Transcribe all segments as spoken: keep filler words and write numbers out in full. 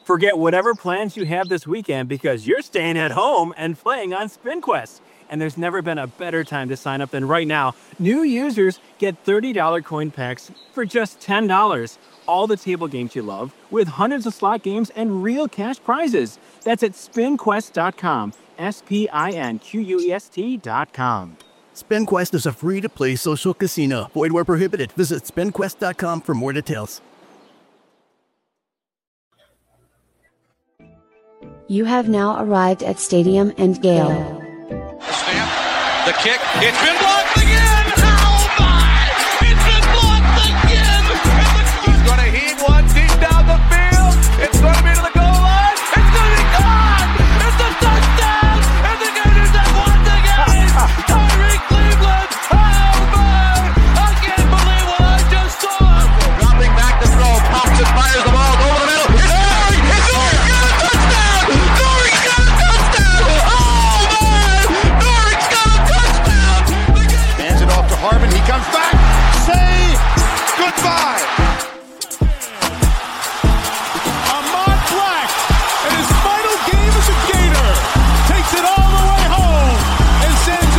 Forget whatever plans you have this weekend because you're staying at home and playing on SpinQuest. And there's never been a better time to sign up than right now. New users get thirty dollars coin packs for just ten dollars. All the table games you love with hundreds of slot games and real cash prizes. That's at spin quest dot com. S P I N Q U E S T dot com. SpinQuest is a free-to-play social casino. Void where prohibited. Visit spin quest dot com for more details. You have now arrived at Stadium and Gale. Snap, the kick, it's been blocked again! Oh my! It's been blocked again! He's going to heave one deep down the field. It's going to be to the goal line. It's going to be gone! It's a touchdown! And the Gators have won the game! Tyreek Cleveland! Oh my! I can't believe what I just saw! Dropping back to throw, pops and fires the ball over the middle. It's Norrie! It's Norrie! Got a touchdown! Norrie's got a touchdown! Oh man! Norrie's got a touchdown! Hands it off to Harvin. He comes back. Say goodbye. Ahmad Black, in his final game as a Gator, takes it all the way home and sends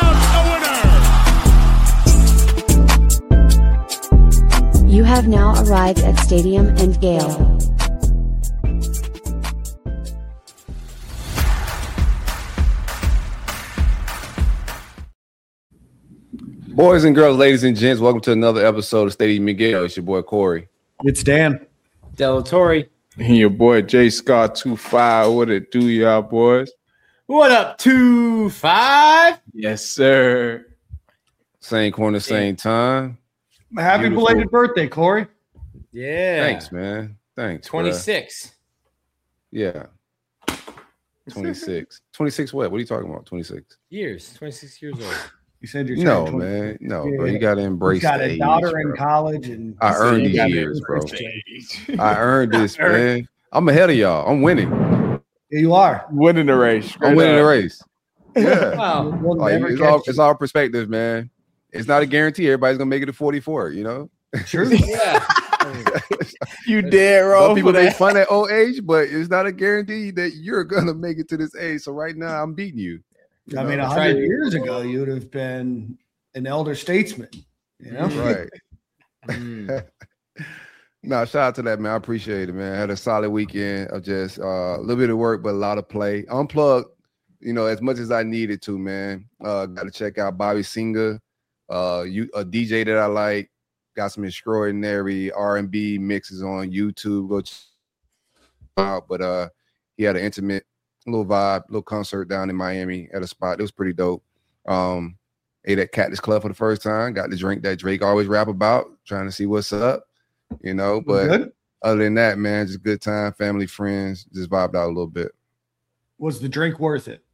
Urban out a winner. You have now arrived at Stadium and Gale. Boys and girls, ladies and gents, welcome to another episode of Stadium Miguel. It's your boy Corey. It's Dan. Delatorre. And your boy J Scott two five. What it do, y'all boys? What up, two five? Yes, sir. Same corner, same time. Happy Beautiful. belated birthday, Corey. Yeah. Thanks, man. Thanks. twenty-six. Bruh. Yeah. twenty-six. twenty-six what? What are you talking about? twenty-six. Years. twenty-six years old. You said you're No, turning man. No, Yeah. bro. You got to embrace He's got the a age, daughter in bro. college, and I earned You these gotta years, bro. embrace the age. I earned this, man. I'm ahead of y'all. I'm winning. Yeah, you are. Winning the race. I'm winning the race. Yeah. Wow. We'll Like, never it's catch all you. it's all perspective, man. It's not a guarantee everybody's gonna make it to forty-four, you know. True. Yeah. You dead wrong. Some people for make that. fun at old age, but it's not a guarantee that you're gonna make it to this age. So right now, I'm beating you. you I know? mean, a hundred years ago, you would have been an elder statesman. You know, right? Mm. No, shout out to that, man. I appreciate it, man. I had a solid weekend of just uh, a little bit of work, but a lot of play. Unplugged, you know, as much as I needed to, man. Uh, got to check out Bobby Singer, uh, you a D J that I like. Got some extraordinary R and B mixes on YouTube. Go check out. But uh, he had an intimate little vibe, little concert down in Miami at a spot. It was pretty dope. Um, ate at Cactus Club for the first time. Got the drink that Drake always rap about, trying to see what's up, you know. But good. other than that, man, just good time, family, friends, just vibed out a little bit. Was the drink worth it?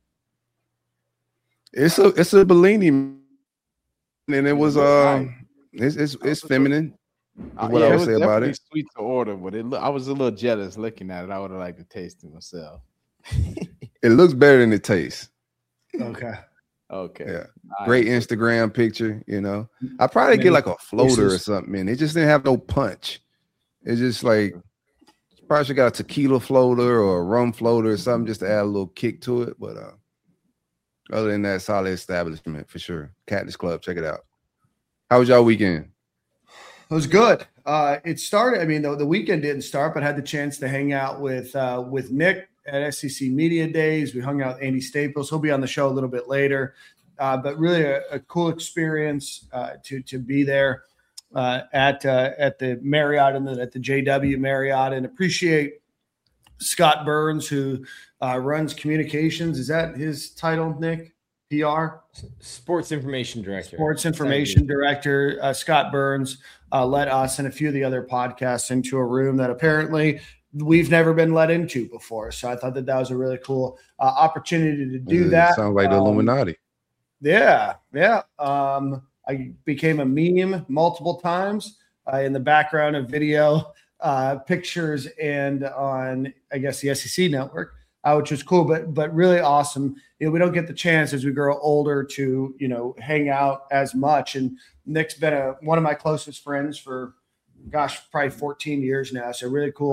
It's a it's a Bellini, and it was uh, it's it's, it's feminine. Is what yeah, I it would was say about definitely it. Sweet to order, but it, I was a little jealous looking at it. I would have liked to taste it myself. It looks better than it tastes. Okay. Okay. Yeah. Nice. Great Instagram picture, you know. I probably get like a floater or something, man. It just didn't have no punch. It's just like probably should got a tequila floater or a rum floater or something just to add a little kick to it. But uh other than that, solid establishment for sure. Cactus Club, check it out. How was y'all weekend? It was good. Uh, it started. I mean, the, the weekend didn't start, but had the chance to hang out with uh, with Nick at S E C Media Days. We hung out with Andy Staples. He'll be on the show a little bit later. Uh, but really a, a cool experience uh, to to be there uh, at uh, at the Marriott and the, at the J W Marriott, and appreciate Scott Burns, who uh, runs communications. Is that his title, Nick? P R? Sports Information Director. Sports Information Director. Uh, Scott Burns uh, led us and a few of the other podcasts into a room that apparently we've never been let into before. So I thought that that was a really cool uh, opportunity to do It that. sounds like the Um, Illuminati. Yeah, yeah. Um, I became a meme multiple times uh, in the background of video, uh, pictures, and on, I guess, the S E C network, uh, which was cool, but but really awesome. You know, we don't get the chance as we grow older to, you know, hang out as much. And Nick's been a, one of my closest friends for, gosh, probably fourteen years now. So really cool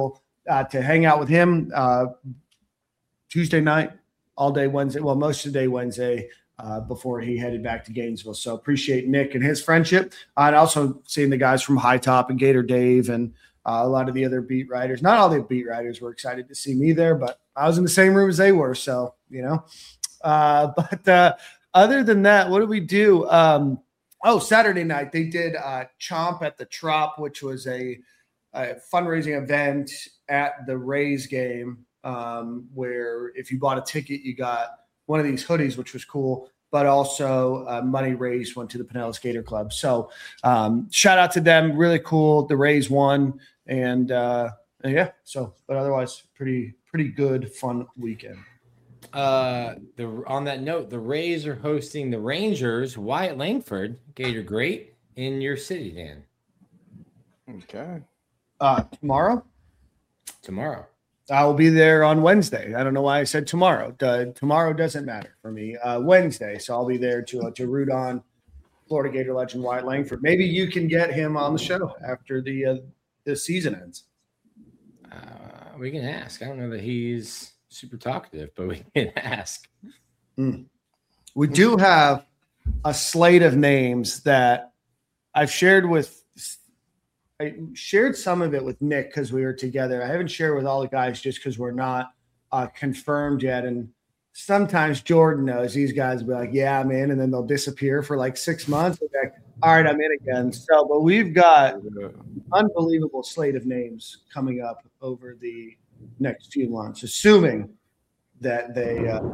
uh, to hang out with him uh, Tuesday night, all day Wednesday. Well, most of the day Wednesday uh, before he headed back to Gainesville. So appreciate Nick and his friendship. Uh, and also seeing the guys from High Top and Gator Dave and uh, a lot of the other beat writers. Not all the beat writers were excited to see me there, but I was in the same room as they were. So, you know, uh, but uh, other than that, what did we do? Um, oh, Saturday night they did uh, Chomp at the Trop, which was a, a fundraising event at the Rays game um, where if you bought a ticket, you got one of these hoodies, which was cool, but also uh, money raised went to the Pinellas Gator Club. So um, shout out to them. Really cool. The Rays won. And uh, yeah, so, but otherwise pretty, pretty good, fun weekend. Uh, the on that note, the Rays are hosting the Rangers, Wyatt Langford, Gator Great, in your city, Dan. Okay. Uh, tomorrow? Tomorrow. I will be there on Wednesday. I don't know why I said tomorrow. Uh, tomorrow doesn't matter for me. Uh, Wednesday, so I'll be there to uh, to root on Florida Gator legend Wyatt Langford. Maybe you can get him on the show after the uh, the season ends. Uh, we can ask. I don't know that he's super talkative, but we can ask. Mm. We do have a slate of names that I've shared with. I shared some of it with Nick because we were together. I haven't shared with all the guys just because we're not uh, confirmed yet. And sometimes Jordan knows these guys will be like, yeah, I'm in. And then they'll disappear for like six months. Like, all right, I'm in again. So, but we've got unbelievable slate of names coming up over the next few months, assuming that they uh,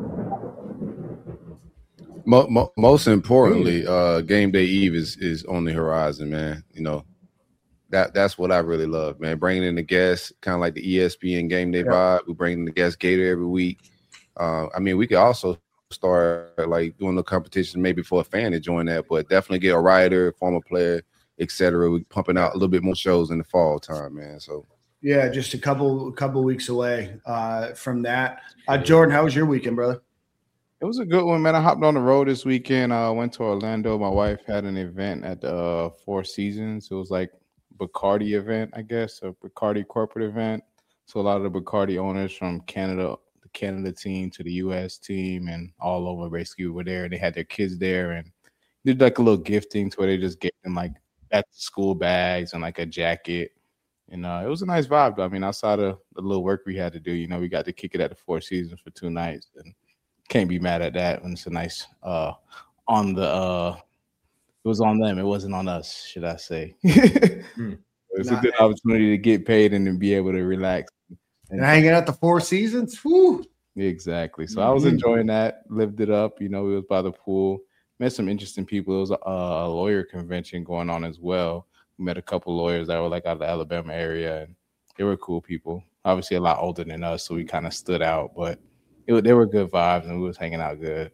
mo- mo- most importantly, uh, game day eve is is on the horizon, man. You know, that that's what I really love, man. Bringing in the guests, kind of like the E S P N game day Yeah. vibe. We bring in the guest Gator every week. Uh, I mean, we could also start like doing the competition maybe for a fan to join that, but definitely get a writer, former player, et cetera. We're pumping out a little bit more shows in the fall time, man. So. yeah, just a couple a couple weeks away uh, from that. Uh, Jordan, how was your weekend, brother? It was a good one, man. I hopped on the road this weekend. I uh, went to Orlando. My wife had an event at the uh, Four Seasons. It was like Bacardi event, I guess, a Bacardi corporate event. So a lot of the Bacardi owners from Canada, the Canada team to the U S team and all over basically were there. They had their kids there and did like a little gifting to where they just gave them like back to school bags and like a jacket. And uh, it was a nice vibe. I mean, outside of the little work we had to do, you know, we got to kick it at the Four Seasons for two nights and can't be mad at that when it's a nice uh, on the uh, it was on them. It wasn't on us, should I say. mm. It's Nah, a good opportunity to get paid and then be able to relax. And hanging out the Four Seasons? Woo! Exactly. So I was enjoying that, lived it up. You know, we was by the pool, met some interesting people. It was a, a lawyer convention going on as well. We met a couple lawyers that were like out of the Alabama area, and they were cool people. Obviously a lot older than us, so we kind of stood out, but it, they were good vibes, and we was hanging out good.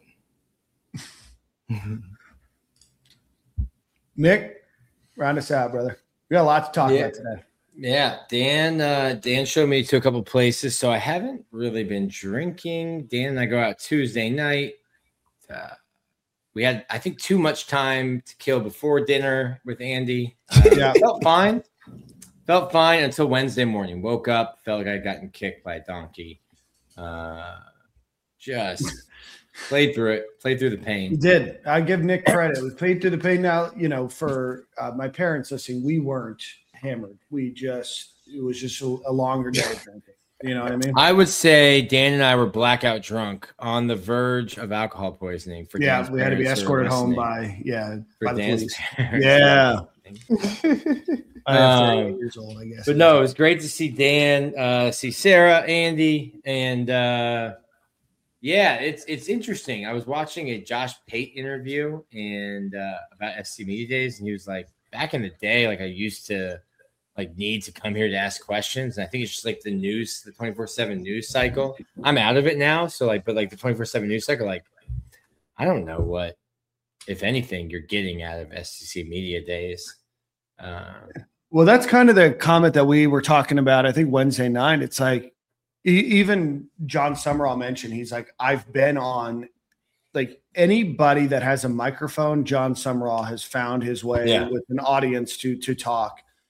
Nick, round us out, brother. We got a lot to talk Yeah. about today. Yeah, Dan. Uh, Dan showed me to a couple places, so I haven't really been drinking. Dan and I go out Tuesday night. Uh, we had, I think, too much time to kill before dinner with Andy. Uh, Yeah. felt fine. Felt fine until Wednesday morning. Woke up, felt like I'd gotten kicked by a donkey. Uh, just played through it. Played through the We pain. did. I give Nick credit. We played through the pain. Now, you know, for uh, my parents listening, we weren't hammered. We just, it was just a, a longer day of drinking. You know what I mean? I would say Dan and I were blackout drunk on the verge of alcohol poisoning. For Yeah, Dan's we had to be parents who are escorted home listening. by, yeah, For by the Dan's police. parents. Yeah. I was Um, eight years old, I guess. But no, it was great to see Dan, uh, see Sarah, Andy, and uh, yeah, it's it's interesting. I was watching a Josh Pate interview and uh, about S C Media Days, and he was like, back in the day, like I used to like need to come here to ask questions. And I think it's just like the news, the twenty-four seven news cycle. I'm out of it now, so like, but like the twenty-four seven news cycle, like I don't know what, if anything, you're getting out of S C C Media Days. Uh, Well, that's kind of the comment that we were talking about, I think, Wednesday night. It's like, e- even John Summerall mentioned, he's like, I've been on, like, anybody that has a microphone, John Summerall has found his way Yeah. with an audience to to talk.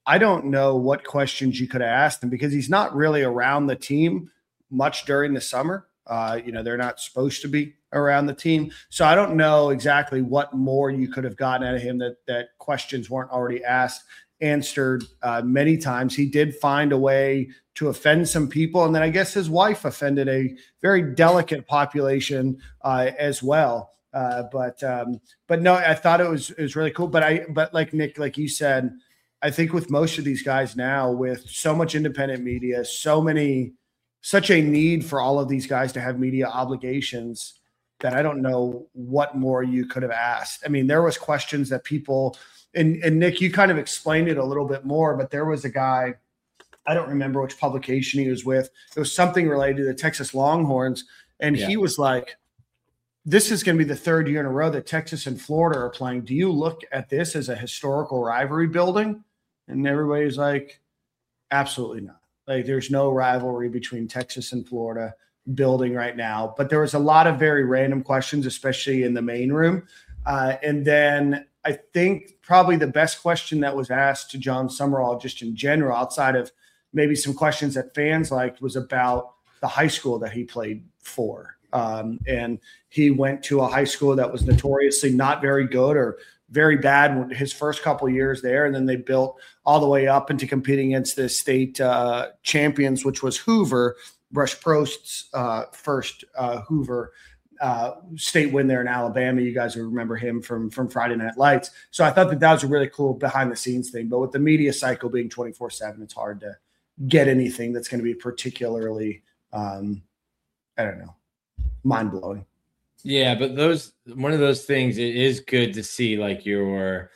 I don't know what questions you could have asked him because he's not really around the team much during the summer. Uh, you know, they're not supposed to be around the team. So I don't know exactly what more you could have gotten out of him that, that questions weren't already asked, answered uh, many times. He did find a way to offend some people. And then I guess his wife offended a very delicate population uh, as well. Uh, but, um, but no, I thought it was, it was really cool. But I, but like Nick, like you said, I think with most of these guys now, with so much independent media, so many, such a need for all of these guys to have media obligations, that I don't know what more you could have asked. I mean, there was questions that people, and, and Nick, you kind of explained it a little bit more, but there was a guy, I don't remember which publication he was with. It was something related to the Texas Longhorns. And yeah. he was like, this is going to be the third year in a row that Texas and Florida are playing. Do you look at this as a historical rivalry building? And everybody's like, absolutely not. Like, there's no rivalry between Texas and Florida building right now. But there was a lot of very random questions, especially in the main room. Uh, and then I think probably the best question that was asked to John Summerall, just in general, outside of maybe some questions that fans liked, was about the high school that he played for. Um, and he went to a high school that was notoriously not very good or very bad his first couple of years there. And then they built all the way up into competing against the state uh, champions, which was Hoover, Rush Prost's uh, first uh, Hoover uh, state win there in Alabama. You guys will remember him from, from Friday Night Lights. So I thought that that was a really cool behind the scenes thing, but with the media cycle being twenty-four seven, it's hard to get anything that's going to be particularly, um, I don't know, mind blowing. Yeah, but those one of those things, it is good to see like your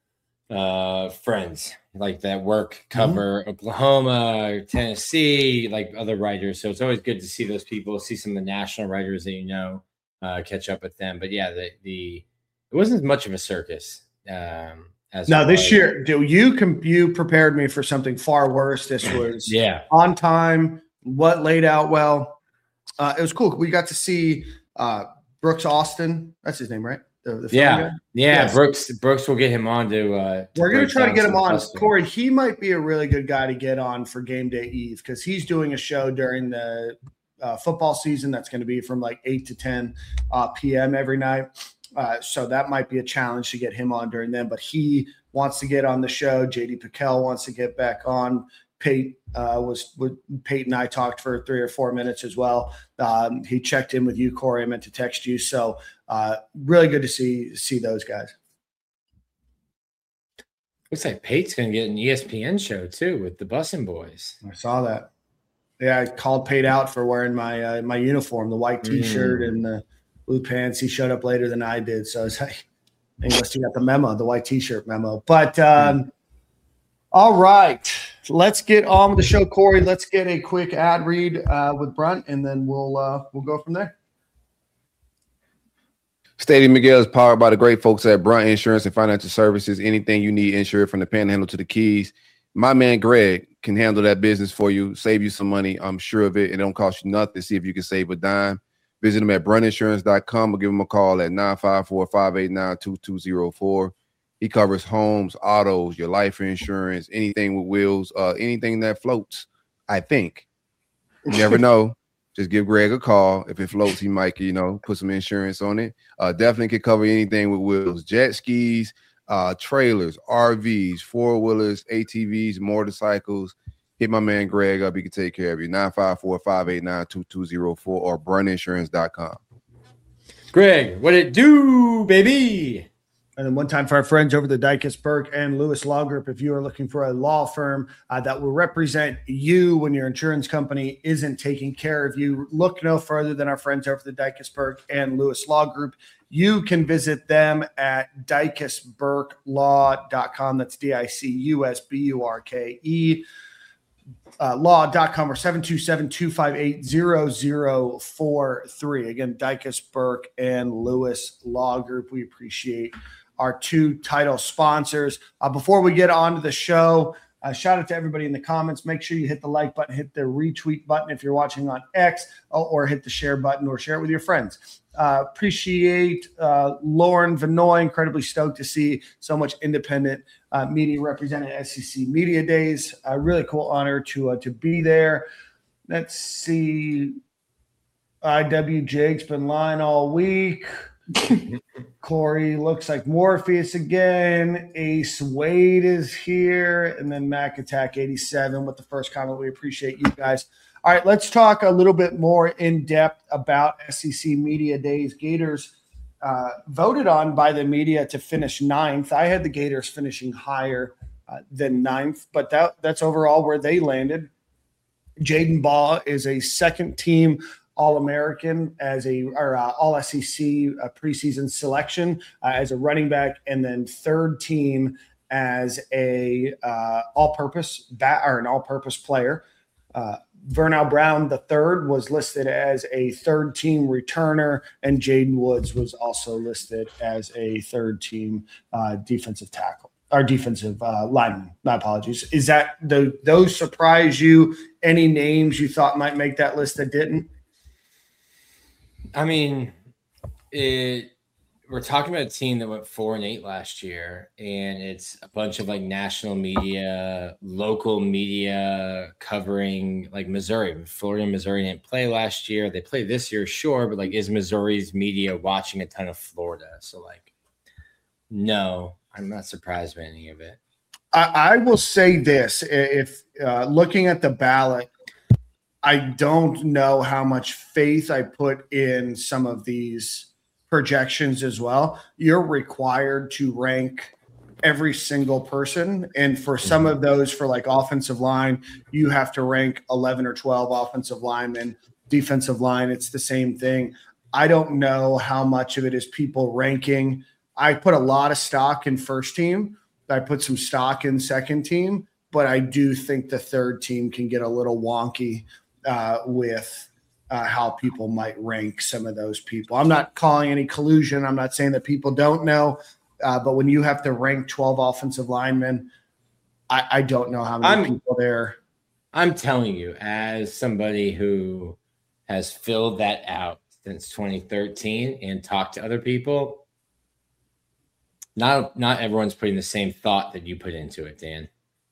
uh, friends like that work cover mm-hmm. Oklahoma, Tennessee, like other writers. So it's always good to see those people, see some of the national writers that you know, uh, catch up with them. But yeah, the the it wasn't as much of a circus. Um, as no, this year, do you com- you prepared me for something far worse. This was yeah on time. What laid out well. Uh, it was cool. We got to see. Uh, Brooks Austin, that's his name, right? The, the yeah, yeah. Yes. Brooks, Brooks will get him on to. Uh, to We're going to try to get him on. Busting. Corey, he might be a really good guy to get on for Game Day Eve because he's doing a show during the uh, football season that's going to be from like eight to ten uh, p m every night. Uh, so that might be a challenge to get him on during then. But he wants to get on the show. J D Pickell wants to get back on. Pate uh, was with Pate and I talked for three or four minutes as well. Um, he checked in with you, Corey. I meant to text you. So uh, really good to see see those guys. Looks like Pate's going to get an E S P N show too with the Bussin' Boys. I saw that. Yeah, I called Pate out for wearing my uh, my uniform, the white T-shirt mm. and the blue pants. He showed up later than I did, so I was like, he must have got the memo, the white T-shirt memo. But um, mm. all right. Let's get on with the show, Corey. Let's get a quick ad read uh, with Brunt, and then we'll uh, we'll go from there. Stadium Miguel is powered by the great folks at Brunt Insurance and Financial Services. Anything you need insured from the Panhandle to the Keys, my man Greg can handle that business for you, save you some money. I'm sure of it. It don't cost you nothing. See if you can save a dime. Visit him at brunt insurance dot com or give him a call at nine five four, five eight nine, two two zero four. He covers homes, autos, your life insurance, anything with wheels, uh, anything that floats, I think. You never know. Just give Greg a call. If it floats, he might, you know, put some insurance on it. Uh, definitely could cover anything with wheels, jet skis, uh, trailers, R Vs, four-wheelers, A T Vs, motorcycles. Hit my man Greg up. He can take care of you. nine five four, five eight nine, two two zero four or brunt insurance dot com. Greg, what it do, baby? And then one time for our friends over the Dykus Burke and Lewis Law Group, if you are looking for a law firm uh, that will represent you when your insurance company isn't taking care of you, look no further than our friends over the Dykus Burke and Lewis Law Group. You can visit them at dykus burke law dot com. That's D I C U S B U R K E. Uh, law dot com or seven two seven, two five eight, zero zero four three. Again, Dykus Burke and Lewis Law Group. We appreciate our two title sponsors. Uh, before we get on to the show, Uh, shout out to everybody in the comments. Make sure you hit the like button, hit the retweet button if you're watching on X, or, or hit the share button or share it with your friends. Uh, appreciate uh, Lauren Vanoy. Incredibly stoked to see so much independent uh, media represented at S E C Media Days. A really cool honor to uh, to be there. Let's see. I W Jake's been lying all week. Corey looks like Morpheus again. Ace Wade is here. And then Mac Attack eighty-seven with the first comment. We appreciate you guys. All right, let's talk a little bit more in depth about S E C Media Days. Gators uh, voted on by the media to finish ninth. I had the Gators finishing higher uh, than ninth, but that, that's overall where they landed. Jaden Baugh is a second team All-American as a or uh, All S E C uh, preseason selection uh, as a running back, and then third team as a uh, all-purpose bat or an all-purpose player. Uh, Vernal Brown the third was listed as a third team returner, and Jaden Woods was also listed as a third team uh, defensive tackle or defensive uh, lineman. My apologies. Is that the those surprise you? Any names you thought might make that list that didn't? I mean, it, we're talking about a team that went four and eight last year, and it's a bunch of like national media, local media covering like Missouri. Florida and Missouri didn't play last year. They played this year, sure, but like, is Missouri's media watching a ton of Florida? So like, no, I'm not surprised by any of it. I, I will say this: if uh, looking at the ballot, I don't know how much faith I put in some of these projections as well. You're required to rank every single person. And for some of those, for like offensive line, you have to rank eleven or twelve offensive linemen. Defensive line, it's the same thing. I don't know how much of it is people ranking. I put a lot of stock in first team. I put some stock in second team, but I do think the third team can get a little wonky Uh, with uh, how people might rank some of those people. I'm not calling any collusion. I'm not saying that people don't know, uh, but when you have to rank twelve offensive linemen, I, I don't know how many I'm, people there. I'm telling you, as somebody who has filled that out since twenty thirteen and talked to other people, not not everyone's putting the same thought that you put into it, Dan.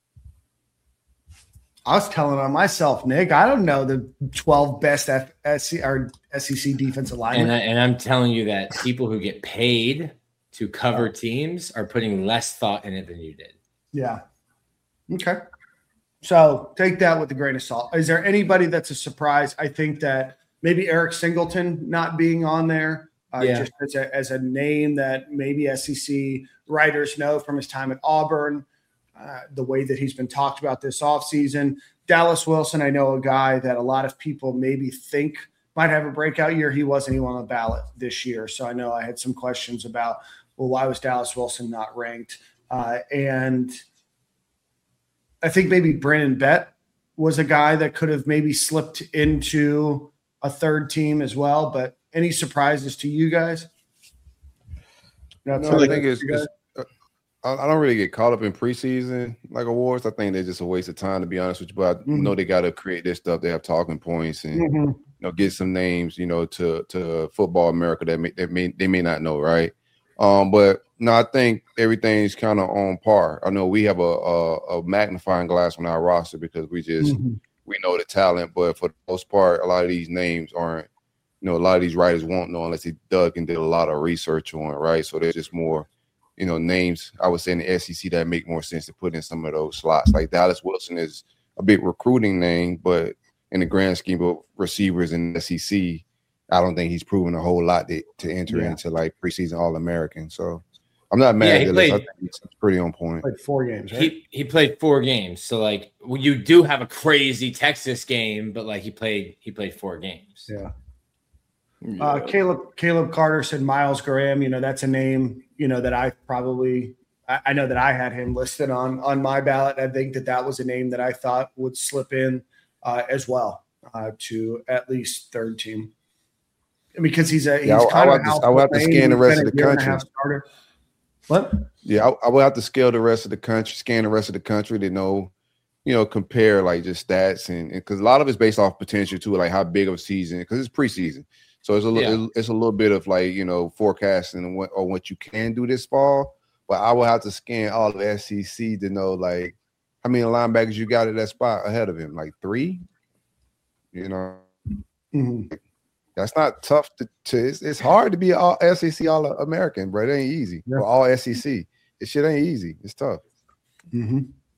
I was telling on myself, Nick. I don't know the twelve best F- S C, or S E C defensive linemen. And, I, and I'm telling you that people who get paid to cover teams are putting less thought in it than you did. Yeah. Okay. So take that with a grain of salt. Is there anybody that's a surprise? I think that maybe Eric Singleton not being on there, uh, yeah. just as a, as a name that maybe S E C writers know from his time at Auburn. Uh, the way that he's been talked about this offseason. Dallas Wilson, I know a guy that a lot of people maybe think might have a breakout year. He wasn't even on the ballot this year. So I know I had some questions about, well, why was Dallas Wilson not ranked? Uh, and I think maybe Brandon Bett was a guy that could have maybe slipped into a third team as well. But any surprises to you guys? No, I think it's, it's I don't really get caught up in preseason like awards. I think they're just a waste of time, to be honest with you. But I mm-hmm. know they got to create this stuff. They have talking points and mm-hmm. you know, get some names, you know, to to football America that may, that may they may not know, right? Um, but no, I think everything's kind of on par. I know we have a, a a magnifying glass on our roster because we just mm-hmm. we know the talent, but for the most part, a lot of these names aren't. You know, a lot of these writers won't know unless they dug and did a lot of research on it, right? So there's just more. You know, names I would say in the S E C that make more sense to put in some of those slots. Like Dallas Wilson is a big recruiting name, but in the grand scheme of receivers in the S E C, I don't think he's proven a whole lot to, to enter yeah. into like preseason All-American. So I'm not mad yeah, at this. I think it's pretty on point. Played four games, right? He he played four games. So like well, you do have a crazy Texas game, but like he played he played four games. Yeah. Yeah. Uh, Caleb Caleb Carter said Miles Graham. You know, that's a name, you know, that I probably I, I know that I had him listed on on my ballot. I think that that was a name that I thought would slip in uh, as well uh, to at least third team because he's a he's yeah, kind I, of I will have to scan the rest of the country. What? Yeah, I, I will have to scale the rest of the country, scan the rest of the country to know you know, compare like just stats and because a lot of it's based off potential too, like how big of a season because it's preseason, so it's a little yeah. it's a little bit of like you know forecasting on what, on what you can do this fall. But I will have to scan all of the S E C to know like how many linebackers you got at that spot ahead of him, like three. You know, mm-hmm. That's not tough to. to it's, it's hard to be an all S E C All American, bro. It ain't easy. Yeah. Or all S E C. This shit ain't easy. It's tough. Mm-hmm.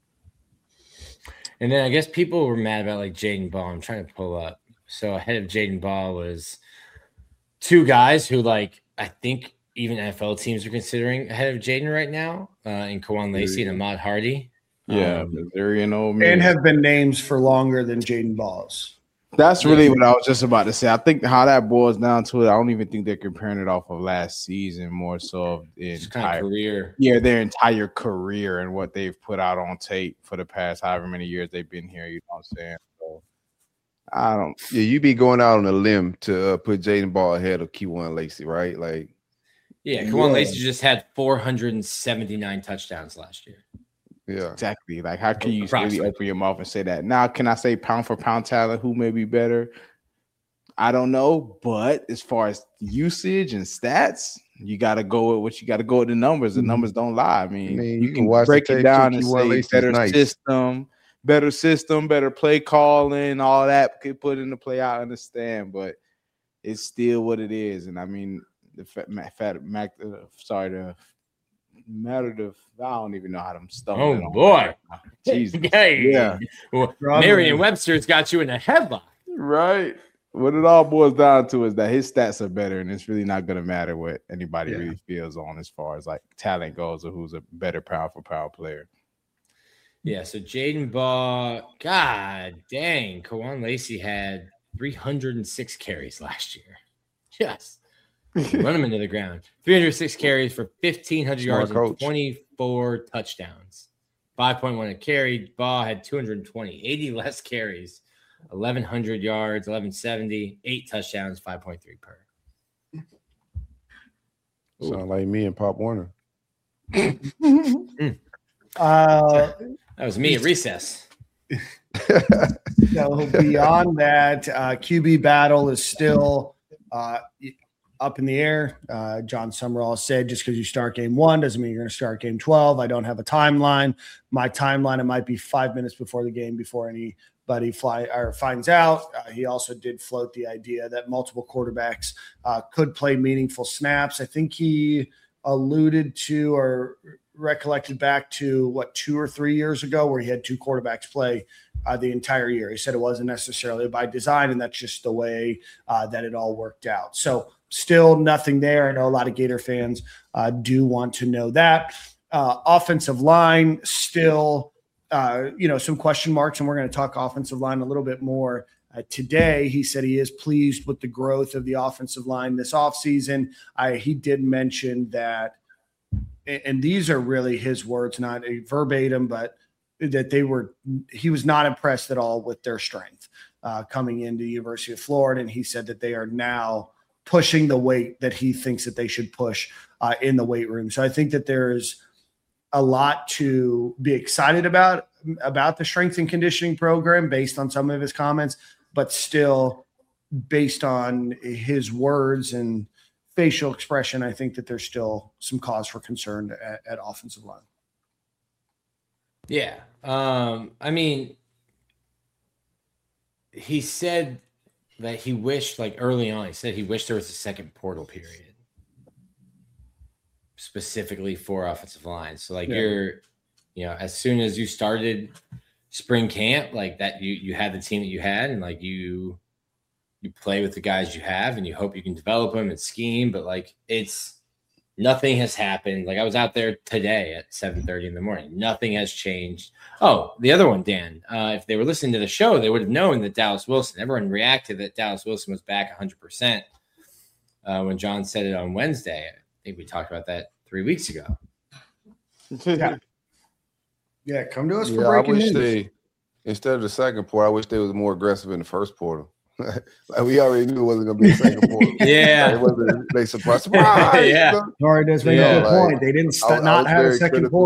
And then I guess people were mad about like Jaden Ball. I'm trying to pull up. So ahead of Jaden Ball was two guys who like I think even N F L teams are considering ahead of Jaden right now, uh, in Kawan Lacey and Ahmad Hardy. Yeah, um, Missouri and Ole Miss. And have been names for longer than Jaden Ball's. That's really what I was just about to say. I think how that boils down to it, I don't even think they're comparing it off of last season, more so of the entire career. Yeah, their entire career and what they've put out on tape for the past however many years they've been here. You know what I'm saying? So I don't. Yeah, you be going out on a limb to uh, put Jaden Ball ahead of Kawan Lacey, right? Like, yeah, Kawan yeah. Lacey just had four hundred seventy-nine touchdowns last year. Yeah, exactly. Like, how can you really open your mouth and say that? Now, can I say pound for pound talent? Who may be better? I don't know. But as far as usage and stats, you got to go with what you got to go with the numbers. The numbers don't lie. I mean, I mean you, you can, can break it down and say better nice. system, better system, better play calling, all that could put into play. I understand, but it's still what it is. And I mean, the fat, fat, Mac, uh, sorry, the matter of I don't even know how to stumble. Oh boy, Jesus, hey. yeah. Well, Merriam-Webster's got you in a headlock, right? What it all boils down to is that his stats are better, and it's really not going to matter what anybody yeah. really feels on as far as like talent goes or who's a better pound for pound player. Yeah. So Jaden Ball, God dang, Kawan Lacey had three hundred six carries last year. Yes. Run him into the ground. three hundred six carries for fifteen hundred yards and twenty-four touchdowns. five point one a carry. Ball had two hundred twenty, eighty less carries, eleven hundred yards, eleven seventy, eight touchdowns, five point three per. Sound like me and Pop Warner. mm. uh, that was me at recess. So beyond that, uh, Q B battle is still uh, up in the air. Uh, John Summerall said just because you start game one doesn't mean you're going to start game twelve. I don't have a timeline. My timeline, it might be five minutes before the game before anybody fly or finds out. Uh, he also did float the idea that multiple quarterbacks uh, could play meaningful snaps. I think he alluded to or recollected back to what two or three years ago where he had two quarterbacks play uh, the entire year. He said it wasn't necessarily by design, and that's just the way uh, that it all worked out. So still nothing there. I know a lot of Gator fans uh, do want to know that. Uh, offensive line, still, uh, you know, some question marks, and we're going to talk offensive line a little bit more uh, today. He said he is pleased with the growth of the offensive line this offseason. I, he did mention that, and these are really his words, not a verbatim, but that they were, he was not impressed at all with their strength uh, coming into the University of Florida. And he said that they are now pushing the weight that he thinks that they should push uh, in the weight room. So I think that there's a lot to be excited about, about the strength and conditioning program based on some of his comments, but still based on his words and facial expression, I think that there's still some cause for concern at, at offensive line. Yeah. Um, I mean, he said that he wished, like early on, he said he wished there was a second portal period specifically for offensive line. So like yeah. you're, you know, as soon as you started spring camp, like that, you, you had the team that you had, and like you, you play with the guys you have and you hope you can develop them and scheme, but like it's, nothing has happened. Like I was out there today at seven thirty in the morning. Nothing has changed. Oh, the other one, Dan, uh, if they were listening to the show, they would have known that Dallas Wilson, everyone reacted that Dallas Wilson was back one hundred percent uh, when John said it on Wednesday. I think we talked about that three weeks ago. Yeah, yeah come to us for yeah, breaking I wish news. They, instead of the second portal, I wish they was more aggressive in the first portal. Like we already knew it wasn't going to be a second portal. Yeah. Like it wasn't, they surprised. Surprise! Yeah. Sorry, does make yeah, a good like, point. They didn't st- I, not I have a very second critical. portal.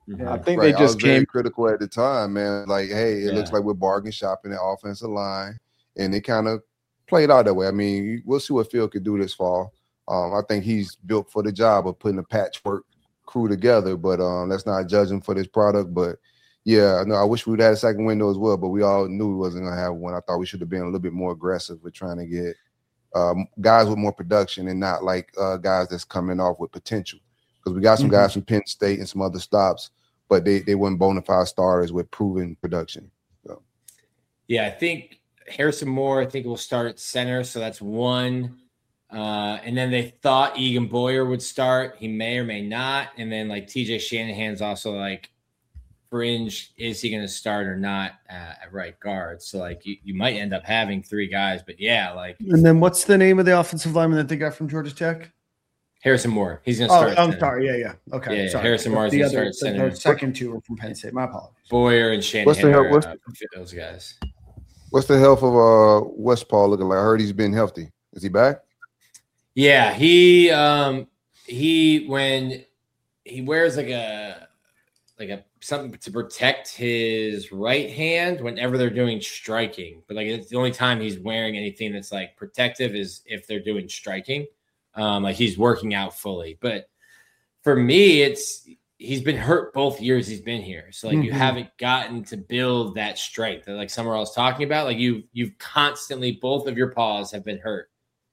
Yeah. I think Right. they I was just very came. critical at the time, man. Like, hey, it Yeah. looks like we're bargain shopping at offensive line, and it kind of played out that way. I mean, we'll see what Phil can do this fall. Um, I think he's built for the job of putting a patchwork crew together, but um, let's not judge him for this product. But yeah, no, I wish we'd had a second window as well, but we all knew we wasn't gonna have one. I thought we should have been a little bit more aggressive with trying to get um, guys with more production and not like uh, guys that's coming off with potential. Because we got some Mhm. guys from Penn State and some other stops, but they they weren't bona fide starters with proven production. So. Yeah, I think Harrison Moore, I think will start at center. So that's one. Uh, and then they thought Egan Boyer would start. He may or may not. And then like T J Shanahan's also like fringe. Is he going to start or not uh, at right guard? So like you, you might end up having three guys. But yeah, like And then what's the name of the offensive lineman that they got from Georgia Tech? Harrison Moore. He's going to Oh, start. at I'm center. sorry. Yeah, yeah. Okay. Yeah, yeah, sorry. Harrison Moore's the gonna other, start center. the second two were from Penn State. My apologies. Boyer and Shanahan. What's the hell- are, what's- uh, those guys. What's the health of uh Westpaw looking like? I heard he's been healthy. Is he back? Yeah, he um he when he wears like a like a something to protect his right hand whenever they're doing striking. But like it's the only time he's wearing anything that's like protective is if they're doing striking. Um like he's working out fully. But for me, it's he's been hurt both years he's been here. So like you Mhm. haven't gotten to build that strength that like Summerall was talking about. Like you you've constantly both of your paws have been hurt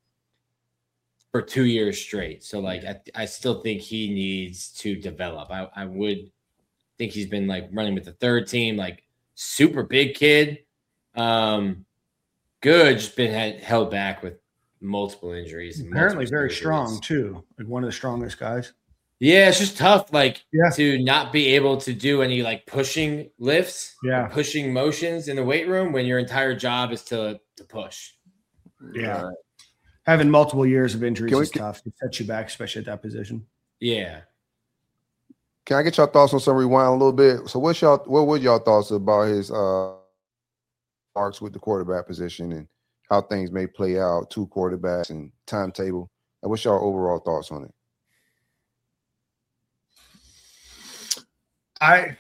for two years straight. So like I, I still think he needs to develop. I, I would think he's been like running with the third team, like super big kid. Um good, just been had, held back with multiple injuries. and Apparently multiple very surgeries. strong too. Like one of the strongest guys. Yeah, it's just tough, like Yeah. to not be able to do any like pushing lifts, Yeah. or pushing motions in the weight room when your entire job is to to push. Yeah. Having multiple years of injuries Can we is get- tough. It sets you back, especially at that position. Yeah. Can I get your thoughts on some rewind a little bit? So what's y'all what were y'all thoughts about his uh marks with the quarterback position and how things may play out, two quarterbacks and timetable? And what's your overall thoughts on it? I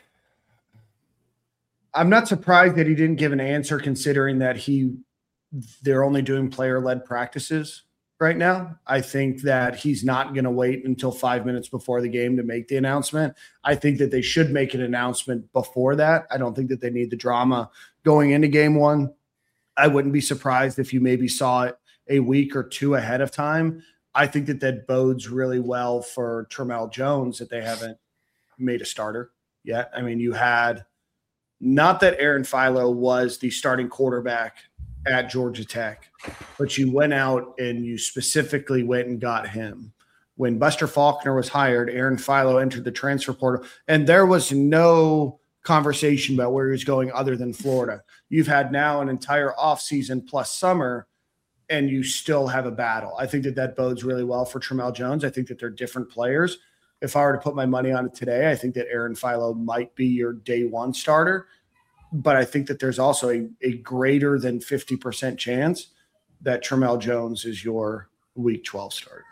I'm not surprised that he didn't give an answer, considering that he they're only doing player-led practices right now. I think that he's not going to wait until five minutes before the game to make the announcement. I think that they should make an announcement before that. I don't think that they need the drama going into game one. I wouldn't be surprised if you maybe saw it a week or two ahead of time. I think that that bodes really well for Tramel Jones that they haven't made a starter yet. I mean, you had not that Aaron Philo was the starting quarterback at Georgia Tech, but you went out and you specifically went and got him. When Buster Faulkner was hired, Aaron Philo entered the transfer portal, and there was no conversation about where he was going other than Florida. You've had now an entire offseason plus summer, and you still have a battle. I think that that bodes really well for Tramel Jones. I think that they're different players. If I were to put my money on it today, I think that Aaron Philo might be your day one starter. But I think that there's also a, a greater than fifty percent chance that Tramel Jones is your week twelve starter.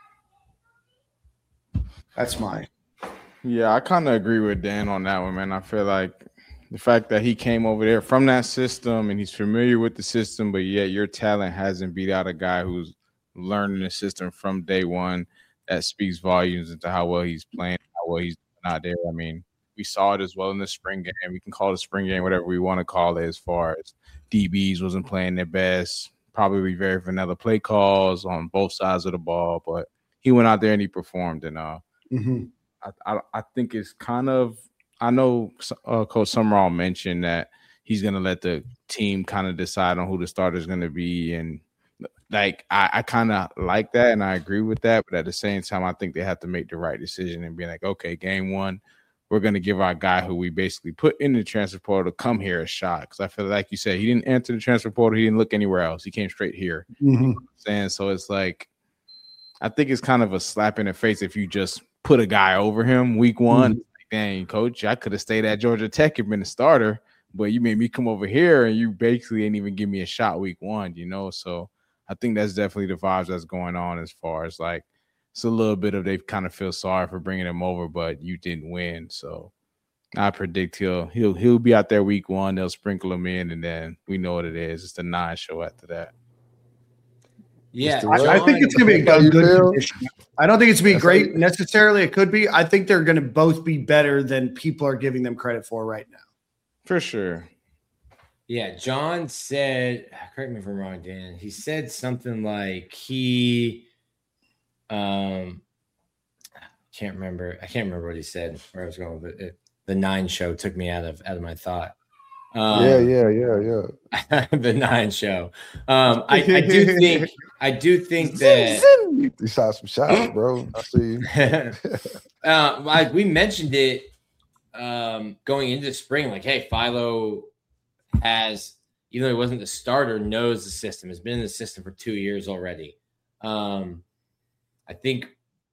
That's mine. Yeah, I kind of agree with Dan on that one, man. I feel like the fact that he came over there from that system and he's familiar with the system, but yet your talent hasn't beat out a guy who's learning the system from day one, that speaks volumes into how well he's playing, how well he's doing out there. I mean, we saw it as well in the spring game. We can call it a spring game, whatever we want to call it, as far as D Bs wasn't playing their best, probably very vanilla play calls on both sides of the ball, but he went out there and he performed. And uh, Mm-hmm. I, I, I think it's kind of – I know uh, Coach Summerall mentioned that he's going to let the team kind of decide on who the starter is going to be. And, like, I, I kind of like that and I agree with that. But at the same time, I think they have to make the right decision and be like, okay, game one, we're going to give our guy who we basically put in the transfer portal to come here a shot. Because I feel like you said, he didn't enter the transfer portal. He didn't look anywhere else. He came straight here. Mm-hmm. You know what I'm saying? So it's like – I think it's kind of a slap in the face if you just put a guy over him week one. Mm-hmm. Like, dang, coach, I could have stayed at Georgia Tech and been a starter, but you made me come over here and you basically didn't even give me a shot week one, you know? So I think that's definitely the vibes that's going on as far as like it's a little bit of they kind of feel sorry for bringing him over, but you didn't win. So I predict he'll he'll he'll be out there week one. They'll sprinkle him in, and then we know what it is. It's the nine show after that. Yeah, I, I think it's going to be a good position. I don't think it's going to be great necessarily. It could be. I think they're going to both be better than people are giving them credit for right now. For sure. Yeah, John said, correct me if I'm wrong, Dan. He said something like he, um, can't remember. I can't remember what he said. Where I was going with it. The nine show took me out of out of my thought. Um, yeah, yeah, yeah, yeah. the nine show. Um, I, I do think. I do think that you shot some shots, bro. I see you. uh, I, we mentioned it um, going into spring. Like, hey, Philo has, even though he wasn't the starter, knows the system. Has been in the system for two years already. Um, I think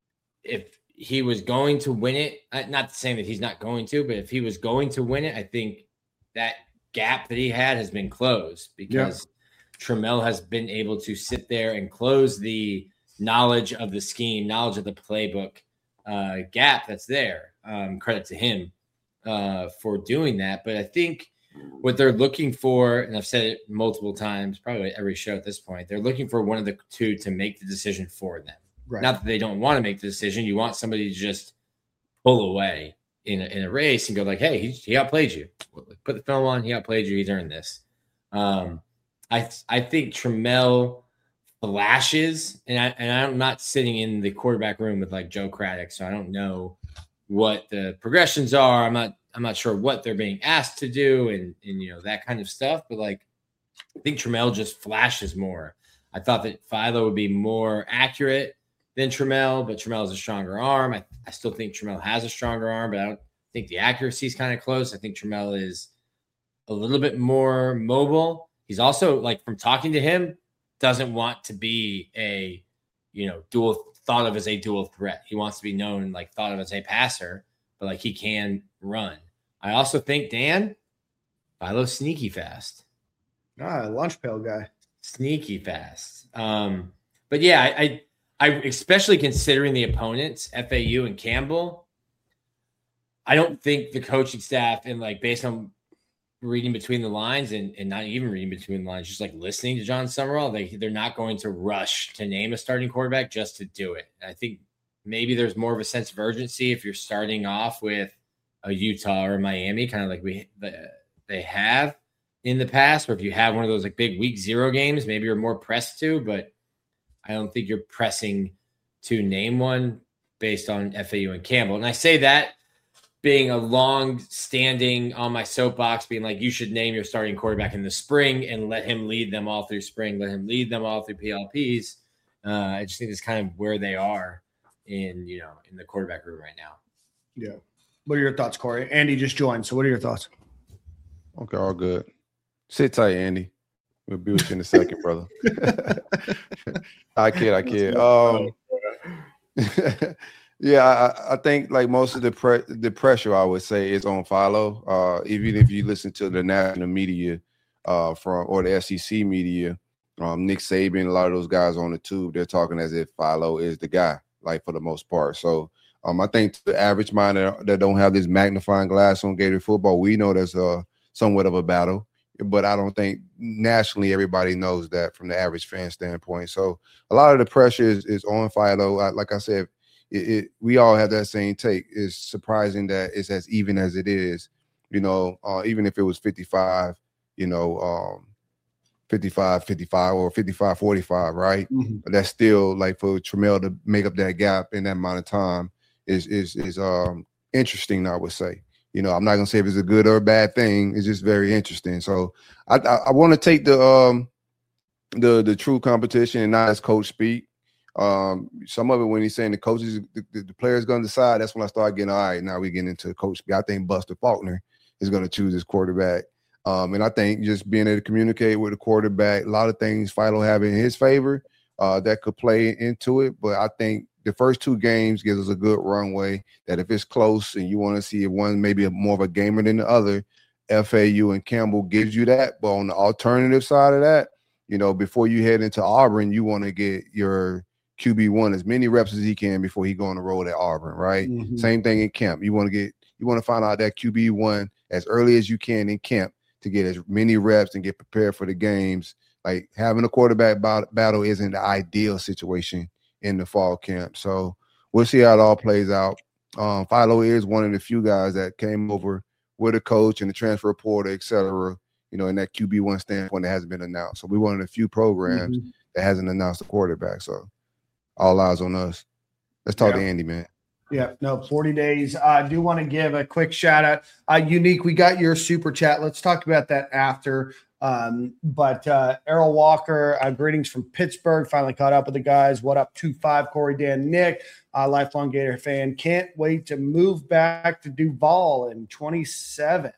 if he was going to win it, not saying that he's not going to, but if he was going to win it, I think that gap that he had has been closed because. Yeah. Trammell has been able to sit there and close the knowledge of the scheme, knowledge of the playbook uh, gap that's there. Um, credit to him uh, for doing that. But I think what they're looking for, and I've said it multiple times, probably every show at this point, they're looking for one of the two to make the decision for them. Right. Not that they don't want to make the decision. You want somebody to just pull away in a, in a race and go like, hey, he, he outplayed you. Put the film on. He outplayed you. He's earned this. Um, I I think Trammell flashes, and I and I'm not sitting in the quarterback room with like Joe Craddock, so I don't know what the progressions are. I'm not I'm not sure what they're being asked to do, and and you know that kind of stuff. But like, I think Trammell just flashes more. I thought that Philo would be more accurate than Trammell, but Trammell has a stronger arm. I, I still think Trammell has a stronger arm, but I don't think the accuracy is kind of close. I think Trammell is a little bit more mobile. He's also, like, from talking to him, doesn't want to be a, you know, dual thought of as a dual threat. He wants to be known, like, thought of as a passer, but, like, he can run. I also think, Dan, Philo's sneaky fast. Ah, lunch pail guy. Sneaky fast. Um, but, yeah, I, I, I, especially considering the opponents, F A U and Campbell, I don't think the coaching staff and, like, based on reading between the lines and, and not even reading between the lines, just like listening to John Summerall, they, they're not going to rush to name a starting quarterback just to do it. I think maybe there's more of a sense of urgency if you're starting off with a Utah or Miami, kind of like we they have in the past, or if you have one of those like big week zero games, maybe you're more pressed to, but I don't think you're pressing to name one based on F A U and Campbell. And I say that being a long-standing on my soapbox, being like, you should name your starting quarterback in the spring and let him lead them all through spring, let him lead them all through P L Ps. Uh, I just think it's kind of where they are in, you know, in the quarterback room right now. Yeah. What are your thoughts, Corey? Andy just joined, so what are your thoughts? Okay, all good. Sit tight, Andy. We'll be with you in a second, brother. I kid, I kid. Um, Yeah, I, I think like most of the pre- the pressure, I would say, is on Philo. Uh, even if you listen to the national media uh, from or the S E C media, um, Nick Saban, a lot of those guys on the tube, they're talking as if Philo is the guy, like for the most part. So um, I think the average mind that, that don't have this magnifying glass on Gator football, we know there's a somewhat of a battle, but I don't think nationally everybody knows that from the average fan standpoint. So a lot of the pressure is, is on Philo. I, like I said. It, it, we all have that same take. It's surprising that it's as even as it is, you know, uh, even if it was fifty-five, you know, um, fifty-five, fifty-five or fifty-five, forty-five, right? Mm-hmm. But that's still like for Trammell to make up that gap in that amount of time is, is, is um, interesting, I would say. You know, I'm not going to say if it's a good or a bad thing. It's just very interesting. So I, I, I want to take the, um, the, the true competition and not as coach speak. Um, some of it when he's saying the coaches, the, the, the players going to decide, that's when I start getting, all right, now we're getting into coach. I think Buster Faulkner is going to choose his quarterback. Um, and I think just being able to communicate with the quarterback, a lot of things Philo have in his favor uh, that could play into it. But I think the first two games gives us a good runway that if it's close and you want to see if one maybe a, more of a gamer than the other, F A U and Campbell gives you that. But on the alternative side of that, you know, before you head into Auburn, you want to get your Q B one as many reps as he can before he go on the road at Auburn, right? Mm-hmm. Same thing in camp. You want to get you want to find out that Q B one as early as you can in camp to get as many reps and get prepared for the games. Like having a quarterback bat- battle isn't the ideal situation in the fall camp. So we'll see how it all plays out. Um, Philo is one of the few guys that came over with a coach and the transfer portal, et cetera, you know, in that Q B one standpoint that hasn't been announced. So we're one of the few programs mm-hmm. that hasn't announced a quarterback. So all eyes on us. Let's talk yeah. to Andy, man. Yeah, no, forty days. I uh, do want to give a quick shout out. Uh, Unique, we got your super chat. Let's talk about that after. Um, but uh, Errol Walker, uh, greetings from Pittsburgh. Finally caught up with the guys. What up, two five, Corey, Dan, Nick, uh, lifelong Gator fan. Can't wait to move back to Duval in twenty-seven.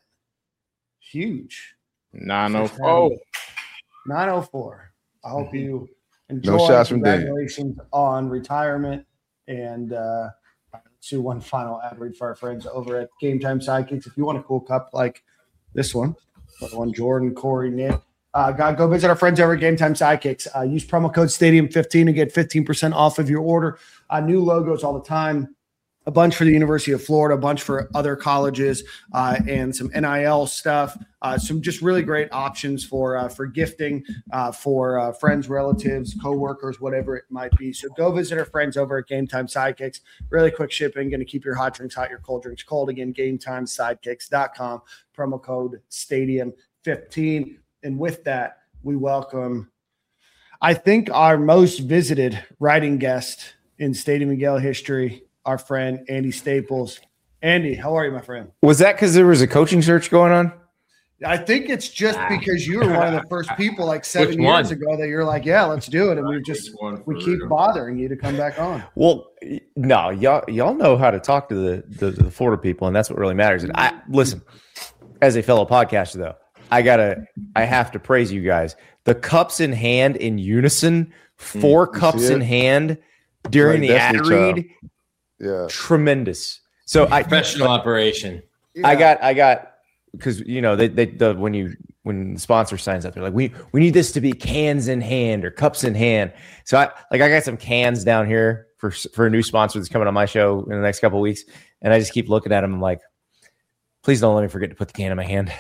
Huge. nine oh four. nine oh four. I hope you enjoy. No shots from Dan. Congratulations on retirement. And uh, let's do one final ad read for our friends over at Game Time Sidekicks. If you want a cool cup like this one, one Jordan, Corey, Nick, uh, go, go visit our friends over at Game Time Sidekicks. Uh, use promo code Stadium fifteen to get fifteen percent off of your order. Uh, new logos all the time. A bunch for the University of Florida, a bunch for other colleges, uh, and some N I L stuff. Uh, some just really great options for uh, for gifting, uh, for uh, friends, relatives, coworkers, whatever it might be. So go visit our friends over at Game Time Sidekicks. Really quick shipping, going to keep your hot drinks hot, your cold drinks cold. Again, game time sidekicks dot com, promo code Stadium fifteen. And with that, we welcome, I think, our most visited writing guest in Stadium and Gale history, our friend Andy Staples. Andy, how are you, my friend? Was that because there was a coaching search going on? I think it's just because you were one of the first people like seven Which years one? ago that you're like, yeah, let's do it. And we just we keep bothering you to come back on. Well, no, y'all y'all know how to talk to the, the, the Florida people, and that's what really matters. And I listen, as a fellow podcaster, though, I gotta I have to praise you guys. The cups in hand in unison, four mm, cups in hand during like the ad read. Child. Yeah, tremendous. So I professional operation. Yeah. I got, I got, because you know they, they, the when you when the sponsor signs up, they're like, we, we need this to be cans in hand or cups in hand. So I like, I got some cans down here for for a new sponsor that's coming on my show in the next couple of weeks, and I just keep looking at them. I'm like, please don't let me forget to put the can in my hand.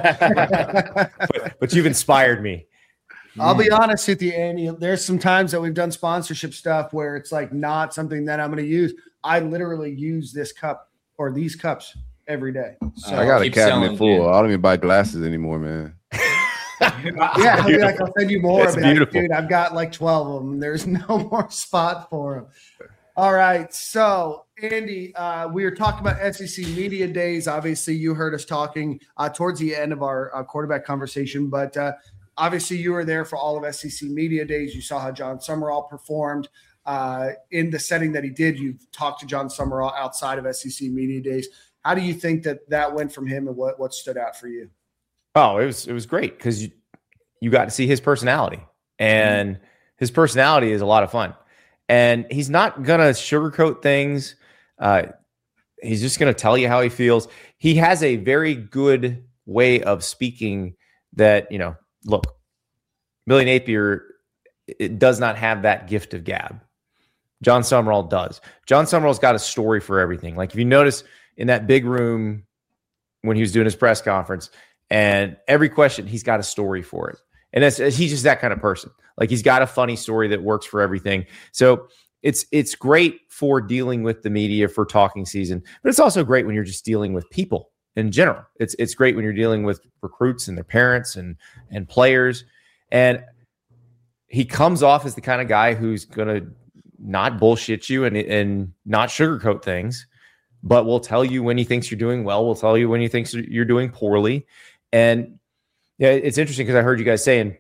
but, but you've inspired me. I'll be honest with you, Andy. There's some times that we've done sponsorship stuff where it's like not something that I'm going to use. I literally use this cup or these cups every day. So I got a cabinet full. Dude. I don't even buy glasses anymore, man. yeah, I'll be like, I'll send you more. It's beautiful. Like, dude, I've got like twelve of them. There's no more spot for them. All right. So, Andy, uh, we were talking about S E C Media Days. Obviously, you heard us talking uh, towards the end of our uh, quarterback conversation, but uh, obviously you were there for all of S E C Media Days. You saw how John Summerall performed uh, in the setting that he did. You've talked to John Summerall outside of S E C Media Days. How do you think that that went from him, and what, what stood out for you? Oh, it was it was great because you, you got to see his personality, and mm-hmm. his personality is a lot of fun. And he's not going to sugarcoat things. Uh, he's just going to tell you how he feels. He has a very good way of speaking that, you know, look, Billy Napier it does not have that gift of gab. John Summerall does. John Summerall's got a story for everything. Like if you notice in that big room when he was doing his press conference, and every question, he's got a story for it. And that's, he's just that kind of person. Like he's got a funny story that works for everything. So it's it's great for dealing with the media for talking season, but it's also great when you're just dealing with people in general. It's it's great when you're dealing with recruits and their parents and and players. And he comes off as the kind of guy who's going to not bullshit you and and not sugarcoat things, but will tell you when he thinks you're doing well, will tell you when he thinks you're doing poorly. And yeah, it's interesting because I heard you guys saying,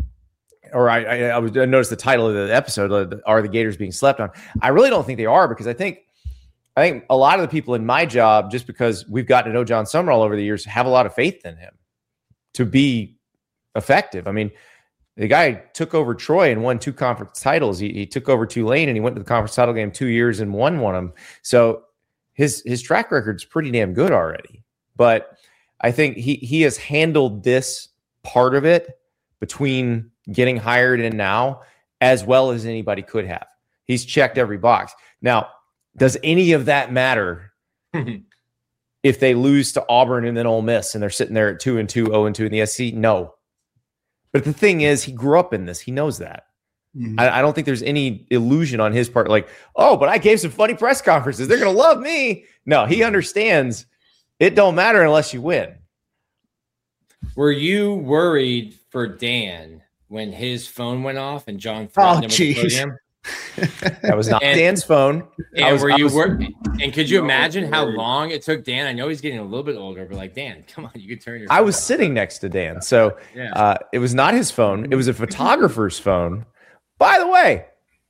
or I, I, I, was, I noticed the title of the episode, "Are the Gators being slept on?" I really don't think they are, because I think, I think a lot of the people in my job, just because we've gotten to know John Summerall over the years, have a lot of faith in him to be effective. I mean, the guy took over Troy and won two conference titles. He, he took over Tulane and he went to the conference title game two years and won one of them. So his his track record's pretty damn good already. But I think he he has handled this part of it between getting hired and now as well as anybody could have. He's checked every box. Now, does any of that matter if they lose to Auburn and then Ole Miss and they're sitting there at two and two, oh and two in the S E C? No. But the thing is, he grew up in this. He knows that. Mm-hmm. I, I don't think there's any illusion on his part, like, oh, but I gave some funny press conferences. They're going to love me. No, he understands it don't matter unless you win. Were you worried for Dan when his phone went off and John threatened oh, him with the podium? That was not and, Dan's phone. And I was, were I you was, wor- And could you imagine how long it took Dan? I know he's getting a little bit older, but like, Dan, come on, you could turn your. I was off. Sitting next to Dan, so yeah. uh, it was not his phone. It was a photographer's phone. By the way,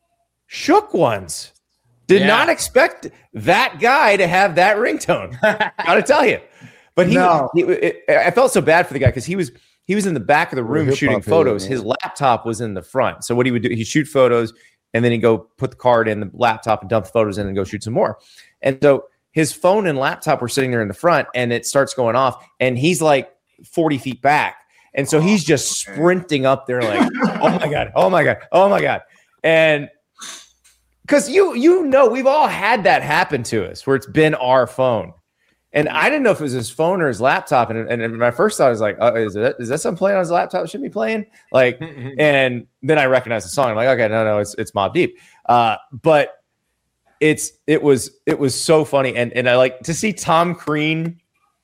shook ones. Did yeah. not expect that guy to have that ringtone. Got to tell you, but he. No. he it, I felt so bad for the guy because he was he was in the back of the room shooting photos. His laptop was in the front. So what he would do, he'd shoot photos. And then he'd go put the card in the laptop and dump the photos in and go shoot some more. And so his phone and laptop were sitting there in the front and it starts going off and he's like forty feet back. And so he's just sprinting up there like, oh my God, oh my God, oh my God. And because you, you know, we've all had that happen to us where it's been our phone. And I didn't know if it was his phone or his laptop. And, and, and my first thought was like, oh, is that, is that something playing on his laptop? Should be playing? Like, and then I recognized the song. I'm like, okay, no, no, it's it's Mobb Deep. Uh, but it's it was it was so funny. And and I like to see Tom Crean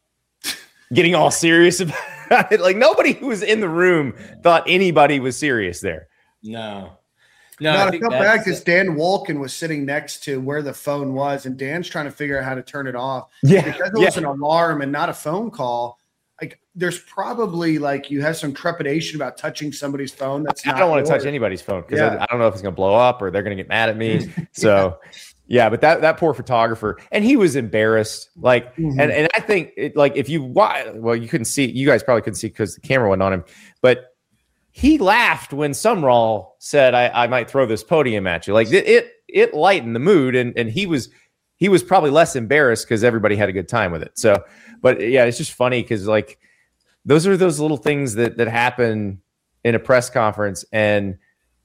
getting all serious about it. Like nobody who was in the room thought anybody was serious there. No. No, no I, I think felt bad because Dan Wolkin was sitting next to where the phone was, and Dan's trying to figure out how to turn it off. Yeah, because it yeah. was an alarm and not a phone call. Like, there's probably like you have some trepidation about touching somebody's phone. That's not I don't want to yours. touch anybody's phone because Yeah. I, I don't know if it's going to blow up or they're going to get mad at me. So, yeah, but that that poor photographer, and he was embarrassed. Like, Mhm. and and I think it, like if you wa- well, you couldn't see, you guys probably couldn't see because the camera went on him, but. He laughed when Sumrall said, I, I might throw this podium at you. Like it, it, it lightened the mood. And, and he was, he was probably less embarrassed because everybody had a good time with it. So, but yeah, it's just funny because like, those are those little things that, that happen in a press conference and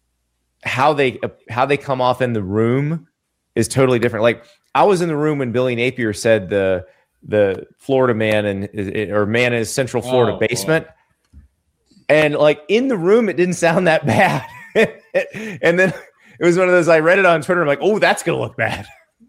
how they, how they come off in the room is totally different. Like I was in the room when Billy Napier said the, the Florida man and or man is Central Florida Oh, basement. Boy. And like in the room, it didn't sound that bad. And then it was one of those, I read it on Twitter. I'm like, oh, that's going to look bad.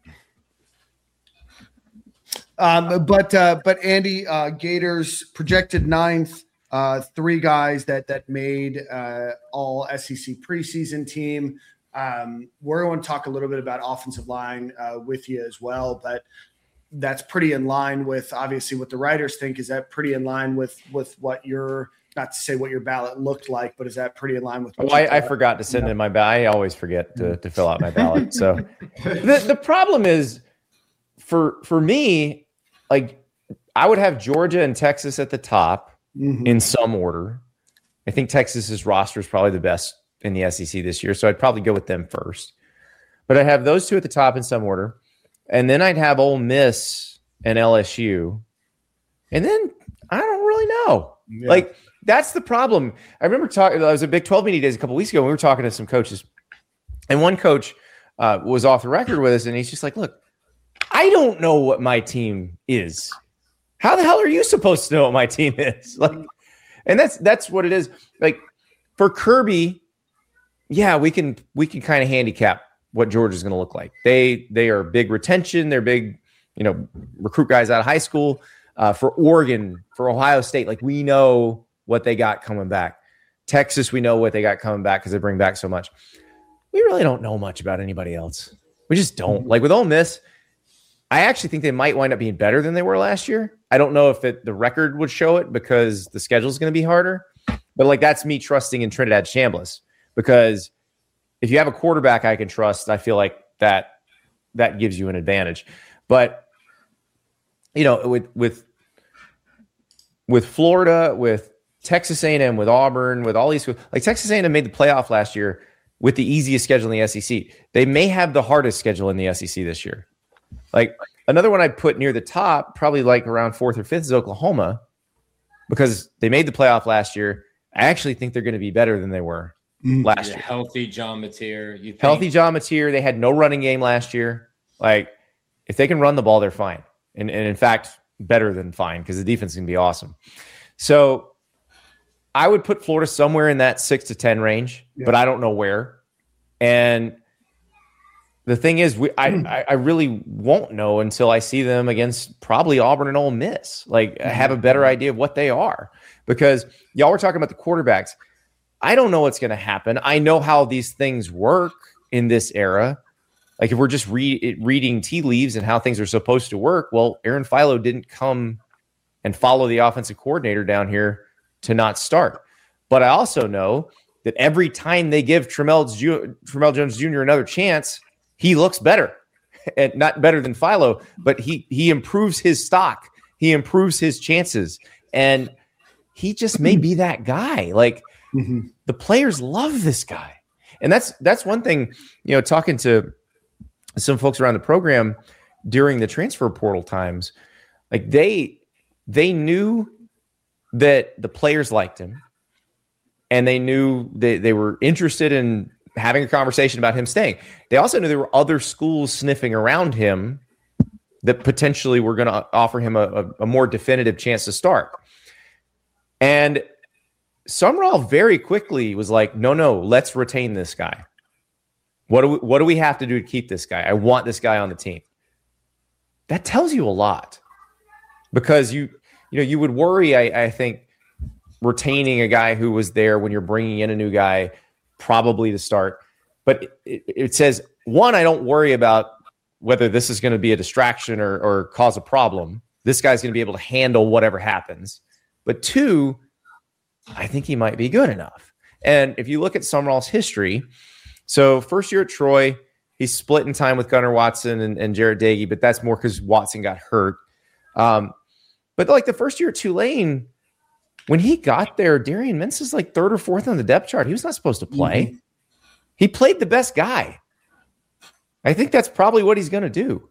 Um, but uh, but Andy, uh, Gators projected ninth. Uh, three guys that that made uh, all S E C preseason team. Um, we're going to talk a little bit about offensive line uh, with you as well, but that's pretty in line with obviously what the writers think. Is that pretty in line with with what your not to say what your ballot looked like, but is that pretty in line with what oh, you I, I forgot to send yeah. in my ballot. I always forget to, to fill out my ballot. So the, the problem is for for me, like I would have Georgia and Texas at the top mm-hmm. in some order. I think Texas's roster is probably the best in the S E C this year, so I'd probably go with them first. But I'd have those two at the top in some order. And then I'd have Ole Miss and L S U. And then I don't really know. Yeah. Like, that's the problem. I remember talking, I was at Big twelve Media Days a couple weeks ago, and we were talking to some coaches. And one coach uh, was off the record with us, and he's just like, look, I don't know what my team is. How the hell are you supposed to know what my team is? Like, and that's that's what it is. Like, for Kirby, yeah, we can we can kind of handicap what Georgia's going to look like. They they are big retention. They're big, you know, recruit guys out of high school. Uh, for Oregon, for Ohio State, like we know what they got coming back. Texas, we know what they got coming back because they bring back so much. We really don't know much about anybody else. We just don't. Like with Ole Miss, I actually think they might wind up being better than they were last year. I don't know if it, the record would show it because the schedule is going to be harder. But like that's me trusting in Trinidad Chambliss because if you have a quarterback I can trust, I feel like that that gives you an advantage. But you know, with with with Florida, with Texas A and M, with Auburn, with all these, like Texas A and M made the playoff last year with the easiest schedule in the S E C. They may have the hardest schedule in the S E C this year. Like another one I'd put near the top, probably like around fourth or fifth, is Oklahoma because they made the playoff last year. I actually think they're going to be better than they were last yeah, year. Healthy John Mateer. You think? Healthy John Mateer. They had no running game last year. Like if they can run the ball, they're fine. And, and in fact, better than fine because the defense can be awesome. So I would put Florida somewhere in that six to ten range, yeah. but I don't know where. And the thing is, we I, I really won't know until I see them against probably Auburn and Ole Miss. Like, mm-hmm. have a better idea of what they are. Because y'all were talking about the quarterbacks. I don't know what's going to happen. I know how these things work in this era. Like, if we're just re- reading tea leaves and how things are supposed to work, well, Aaron Philo didn't come and follow the offensive coordinator down here to not start. But I also know that every time they give Tramel, Ju- Tramel Jones Junior another chance, he looks better. And not better than Philo, but he he improves his stock. He improves his chances. And he just may be that guy. Like, mm-hmm. the players love this guy. And that's that's one thing, you know, talking to some folks around the program during the transfer portal times, like they they knew that the players liked him, and they knew that they were interested in having a conversation about him staying. They also knew there were other schools sniffing around him that potentially were going to offer him a, a, a more definitive chance to start. And Sumrall very quickly was like, no, no, let's retain this guy. What do we, what do we have to do to keep this guy? I want this guy on the team. That tells you a lot, because you, you know, you would worry, I, I think, retaining a guy who was there when you're bringing in a new guy, probably to start. But it, it says, one, I don't worry about whether this is going to be a distraction or, or cause a problem. This guy's going to be able to handle whatever happens. But two, I think he might be good enough. And if you look at Sumrall's history, so first year at Troy, he's split in time with Gunnar Watson and, and Jarret Doege, but that's more because Watson got hurt. Um, but like the first year at Tulane, when he got there, Darian Mintz is like third or fourth on the depth chart. He was not supposed to play. Mm-hmm. He played the best guy. I think that's probably what he's going to do.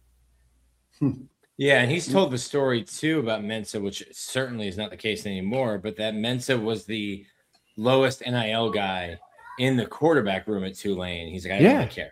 Yeah, and he's told the story, too, about Mensa, which certainly is not the case anymore, but that Mensa was the lowest N I L guy in the quarterback room at Tulane. He's like, I don't yeah. really care.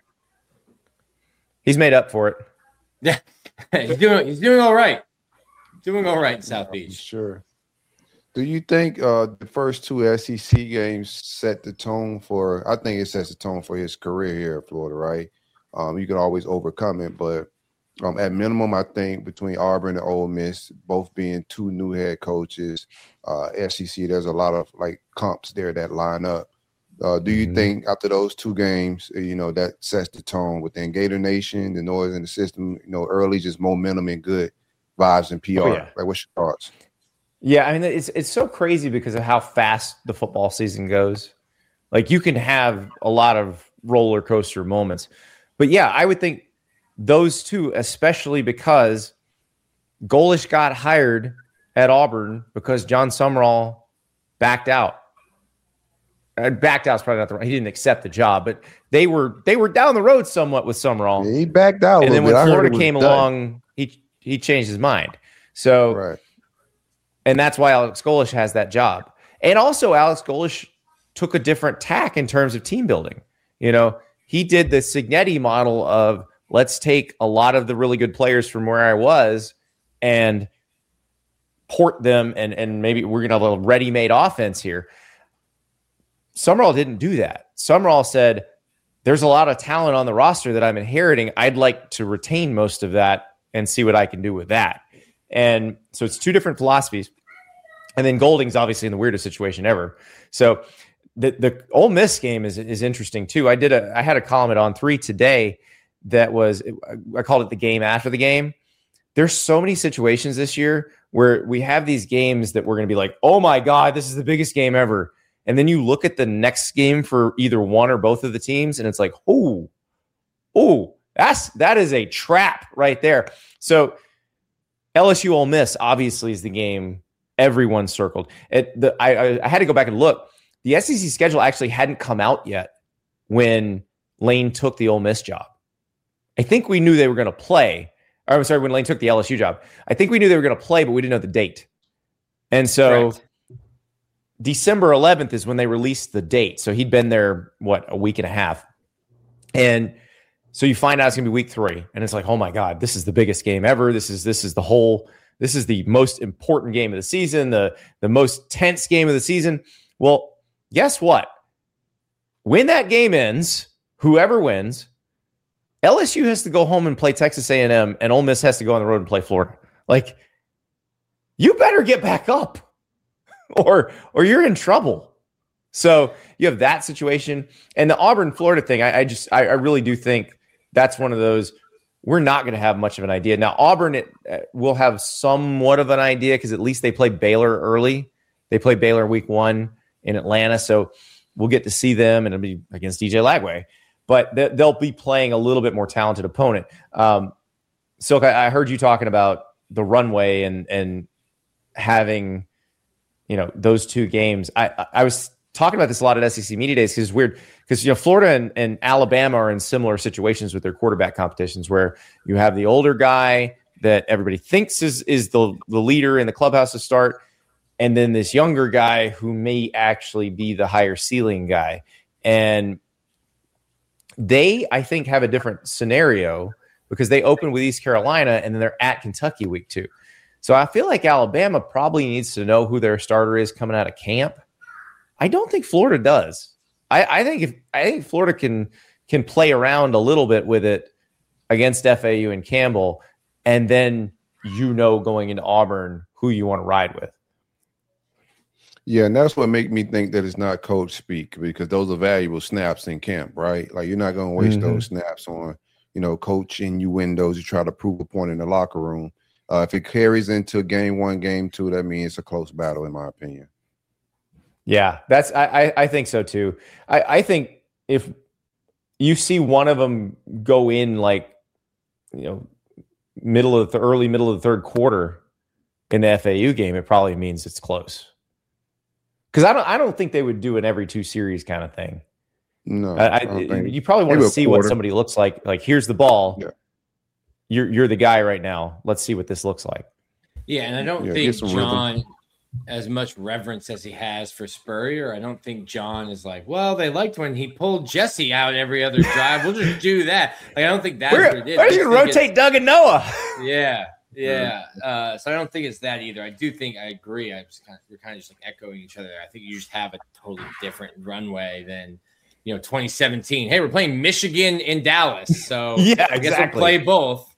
He's made up for it. Yeah, he's doing he's doing all right. Doing all right in South Beach. Sure. Do you think uh, the first two S E C games set the tone for – I think it sets the tone for his career here at Florida, right? Um, you can always overcome it, but um, at minimum, I think between Auburn and Ole Miss, both being two new head coaches, uh, S E C, there's a lot of, like, comps there that line up. Uh, do you mm-hmm. think after those two games, you know, that sets the tone within Gator Nation, the noise in the system, you know, early just momentum and good vibes and P R? Oh, yeah. Like, what's your thoughts? Yeah, I mean, it's it's so crazy because of how fast the football season goes. Like, you can have a lot of roller coaster moments. But, yeah, I would think those two, especially because Golesh got hired at Auburn because John Sumrall backed out. Uh, backed out is probably not the right. He didn't accept the job, but they were they were down the road somewhat with Sumrall. Yeah, he backed out. And then when bit. Florida came done. along, he he changed his mind. So, right. And that's why Alex Golesh has that job. And also, Alex Golesh took a different tack in terms of team building. You know, he did the Cignetti model of let's take a lot of the really good players from where I was and port them, and and maybe we're going to have a little ready-made offense here. Sumrall didn't do that. Sumrall said, there's a lot of talent on the roster that I'm inheriting. I'd like to retain most of that and see what I can do with that. And so it's two different philosophies. And then Golding's obviously in the weirdest situation ever. So the the Ole Miss game is is interesting too. I did a I had a column at On three today that was, I called it the game after the game. There's so many situations this year where we have these games that we're going to be like, oh my God, this is the biggest game ever. And then you look at the next game for either one or both of the teams, and it's like, oh, oh, that's that is a trap right there. So L S U Ole Miss obviously is the game everyone circled. It, the, I, I had to go back and look. The S E C schedule actually hadn't come out yet when Lane took the Ole Miss job. I think we knew they were going to play. Or I'm sorry, when Lane took the L S U job. I think we knew they were going to play, but we didn't know the date. And so Correct. December eleventh is when they released the date. So he'd been there, what, a week and a half. And so you find out it's going to be week three. And it's like, oh my God, this is the biggest game ever. This is this is the whole this is the most important game of the season, the, the most tense game of the season. Well, guess what? When that game ends, whoever wins, L S U has to go home and play Texas A and M, and Ole Miss has to go on the road and play Florida. Like, you better get back up or, or you're in trouble. So you have that situation. And the Auburn, Florida thing, I, I just, I, I really do think that's one of those, we're not going to have much of an idea. Now, Auburn it, uh, will have somewhat of an idea because at least they play Baylor early. They play Baylor week one in Atlanta. So we'll get to see them, and it'll be against D J Lagway. But they, they'll be playing a little bit more talented opponent. Um, Silk, I, I heard you talking about the runway and and having, you know, those two games. I, I, I was talking about this a lot at S E C Media Days because it's weird because, you know, Florida and, and Alabama are in similar situations with their quarterback competitions where you have the older guy that everybody thinks is, is the, the leader in the clubhouse to start, and then this younger guy who may actually be the higher ceiling guy. And they, I think, have a different scenario because they open with East Carolina and then they're at Kentucky week two. So I feel like Alabama probably needs to know who their starter is coming out of camp. I don't think Florida does. I, I think if I think Florida can can play around a little bit with it against F A U and Campbell, and then you know going into Auburn who you want to ride with. Yeah, and that's what make me think that it's not coach speak, because those are valuable snaps in camp, right? Like, you're not going to waste mm-hmm. those snaps on, you know, coach innuendos. You try to prove a point in the locker room. Uh, if it carries into game one, game two, that means it's a close battle, in my opinion. Yeah, that's I, I, I think so too. I, I think if you see one of them go in like, you know, middle of the early middle of the third quarter in the F A U game, it probably means it's close. Because I don't I don't think they would do an every two series kind of thing. No, I, I, you probably want to see what somebody looks like. Like, here's the ball. Yeah. You're you're the guy right now. Let's see what this looks like. Yeah, and I don't yeah, think John, rhythm. as much reverence as he has for Spurrier, I don't think John is like, well, they liked when he pulled Jesse out every other drive. We'll just do that. Like, I don't think that's we're, what it is. We're just going to rotate Doug and Noah. Yeah, yeah. Uh, so I don't think it's that either. I do think I agree. I was kind of, we're kind of just like echoing each other there. I think you just have a totally different runway than, you know, twenty seventeen. Hey, we're playing Michigan in Dallas. So yeah, I guess exactly. we'll play both.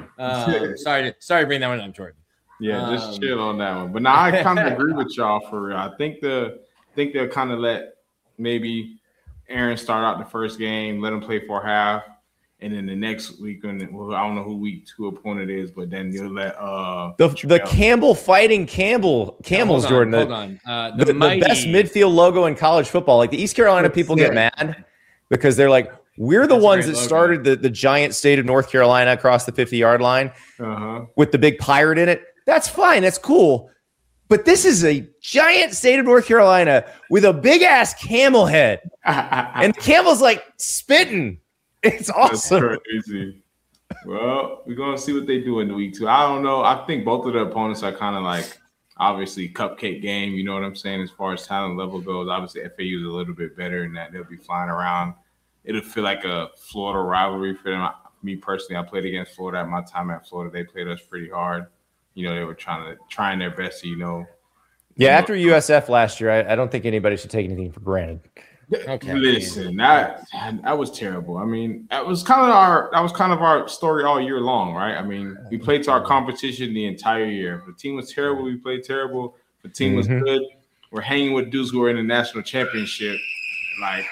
Um, sorry to sorry to bring that one up, Jordan. Yeah, um, just chill on that one. But now I kind of agree with y'all for real. I think the think they'll kind of let maybe Aaron start out the first game, let him play for a half, and then the next week, and well, I don't know who week two opponent is, but then you'll let uh the the Campbell fighting Campbell Camels, no, Jordan. Hold the, on, uh, the, the, mighty, the best midfield logo in college football. Like, the East Carolina people get mad because they're like, we're the That's ones that logo. started the, the giant state of North Carolina across the fifty-yard line uh-huh. with the big pirate in it. That's fine. That's cool. But this is a giant state of North Carolina with a big-ass camel head. And the camel's, like, spitting. It's awesome. That's crazy. Well, we're going to see what they do in the week two. I don't know. I think both of the opponents are kind of like, obviously, cupcake game. You know what I'm saying? As far as talent level goes, obviously, F A U is a little bit better in that they'll be flying around. It'll feel like a Florida rivalry for them. Me personally, I played against Florida at my time at Florida. They played us pretty hard. You know, they were trying to trying their best to, you know. Yeah, after U S F last year, I, I don't think anybody should take anything for granted. Okay. Listen, that that was terrible. I mean, that was kind of our that was kind of our story all year long, right? I mean, we played to our competition the entire year. If the team was terrible, we played terrible. If the team was mm-hmm. good, we're hanging with dudes who are in the national championship. Like,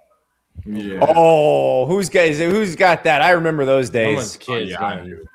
yeah. Oh, who's guys? Who's got that? I remember those days. Kids, oh, yeah, I do.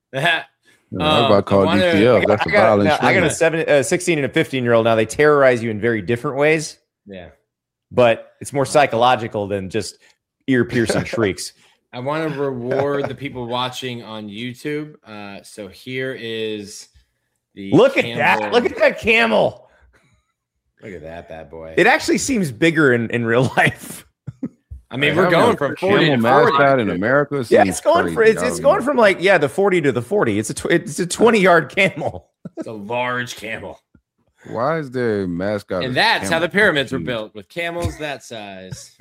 No, um, I about called D C L. That's I a got, violent. now, I got a seven, uh, sixteen, and a fifteen-year-old now. They terrorize you in very different ways. Yeah, but it's more psychological than just ear-piercing shrieks. I want to reward the people watching on YouTube. Uh, so here is the look camel. at that! Look at that camel! Look at that bad boy! It actually seems bigger in, in real life. I mean, we're going from forty to forty in America. Yeah, it's going for it's, it's going from like yeah the forty to the forty. It's a tw- it's a twenty yard camel. It's a large camel. Why is there a mascot? And that's how the pyramids were built, with camels that size.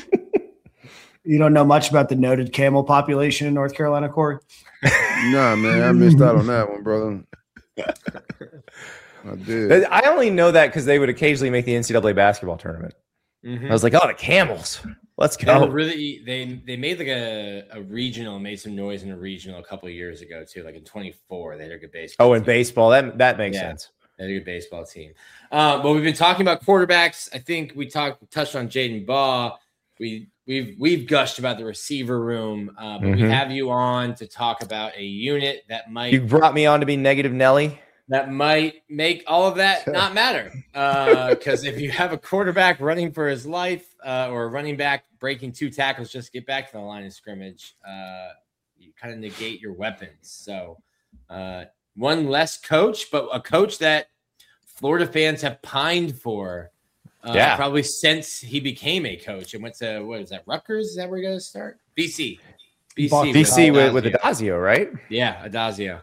You don't know much about the noted camel population in North Carolina, Corey? Nah, man, I missed out on that one, brother. I did. I only know that because they would occasionally make the N C double A basketball tournament. Mm-hmm. I was like, oh, the Camels. Let's They go. were really they they made like a, a regional, made some noise in a regional a couple of years ago too, like in twenty-four. They had a good baseball. Oh, in team. baseball, that that makes Yeah. sense. They had a good baseball team. Uh, well, we've been talking about quarterbacks. I think we talked touched on Jaden Baugh. We we've we've gushed about the receiver room, uh, but Mhm. we have you on to talk about a unit that might You brought me on to be negative Nelly. that might make all of that not matter. Because uh, if you have a quarterback running for his life uh, or a running back breaking two tackles just to get back to the line of scrimmage, uh, you kind of negate your weapons. So uh, one less coach, but a coach that Florida fans have pined for uh, Yeah. probably since he became a coach and went to, what is that, Rutgers? Is that where he going to start? B C. B C, B C with, with Adazio. Adazio, right? Yeah, Adazio.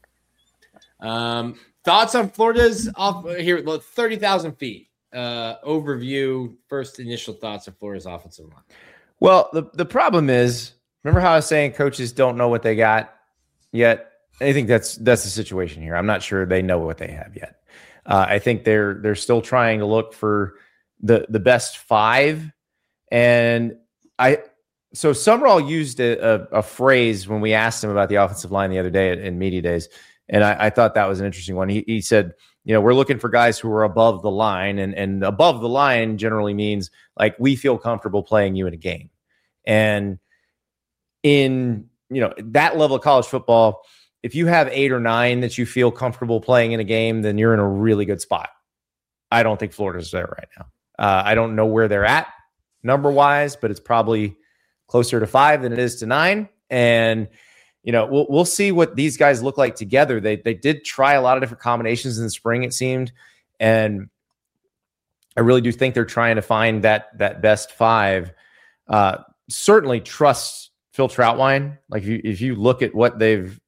Um, thoughts on Florida's off here? thirty thousand feet. Uh, overview. First initial thoughts on Florida's offensive line. Well, the, the problem is, remember how I was saying coaches don't know what they got yet? I think that's that's the situation here. I'm not sure they know what they have yet. Uh, I think they're they're still trying to look for the the best five. And I so Summerall used a, a, a phrase when we asked him about the offensive line the other day in, in media days. And I, I thought that was an interesting one. He, he said, you know, we're looking for guys who are above the line, and, and above the line generally means like we feel comfortable playing you in a game. And in, you know, that level of college football, if you have eight or nine that you feel comfortable playing in a game, then you're in a really good spot. I don't think Florida's there right now. Uh, I don't know where they're at number wise, but it's probably closer to five than it is to nine. And you know, we'll we'll see what these guys look like together. They they did try a lot of different combinations in the spring, it seemed, and I really do think they're trying to find that that best five. Uh, certainly trust Phil Trautwein. Like if you if you look at what they've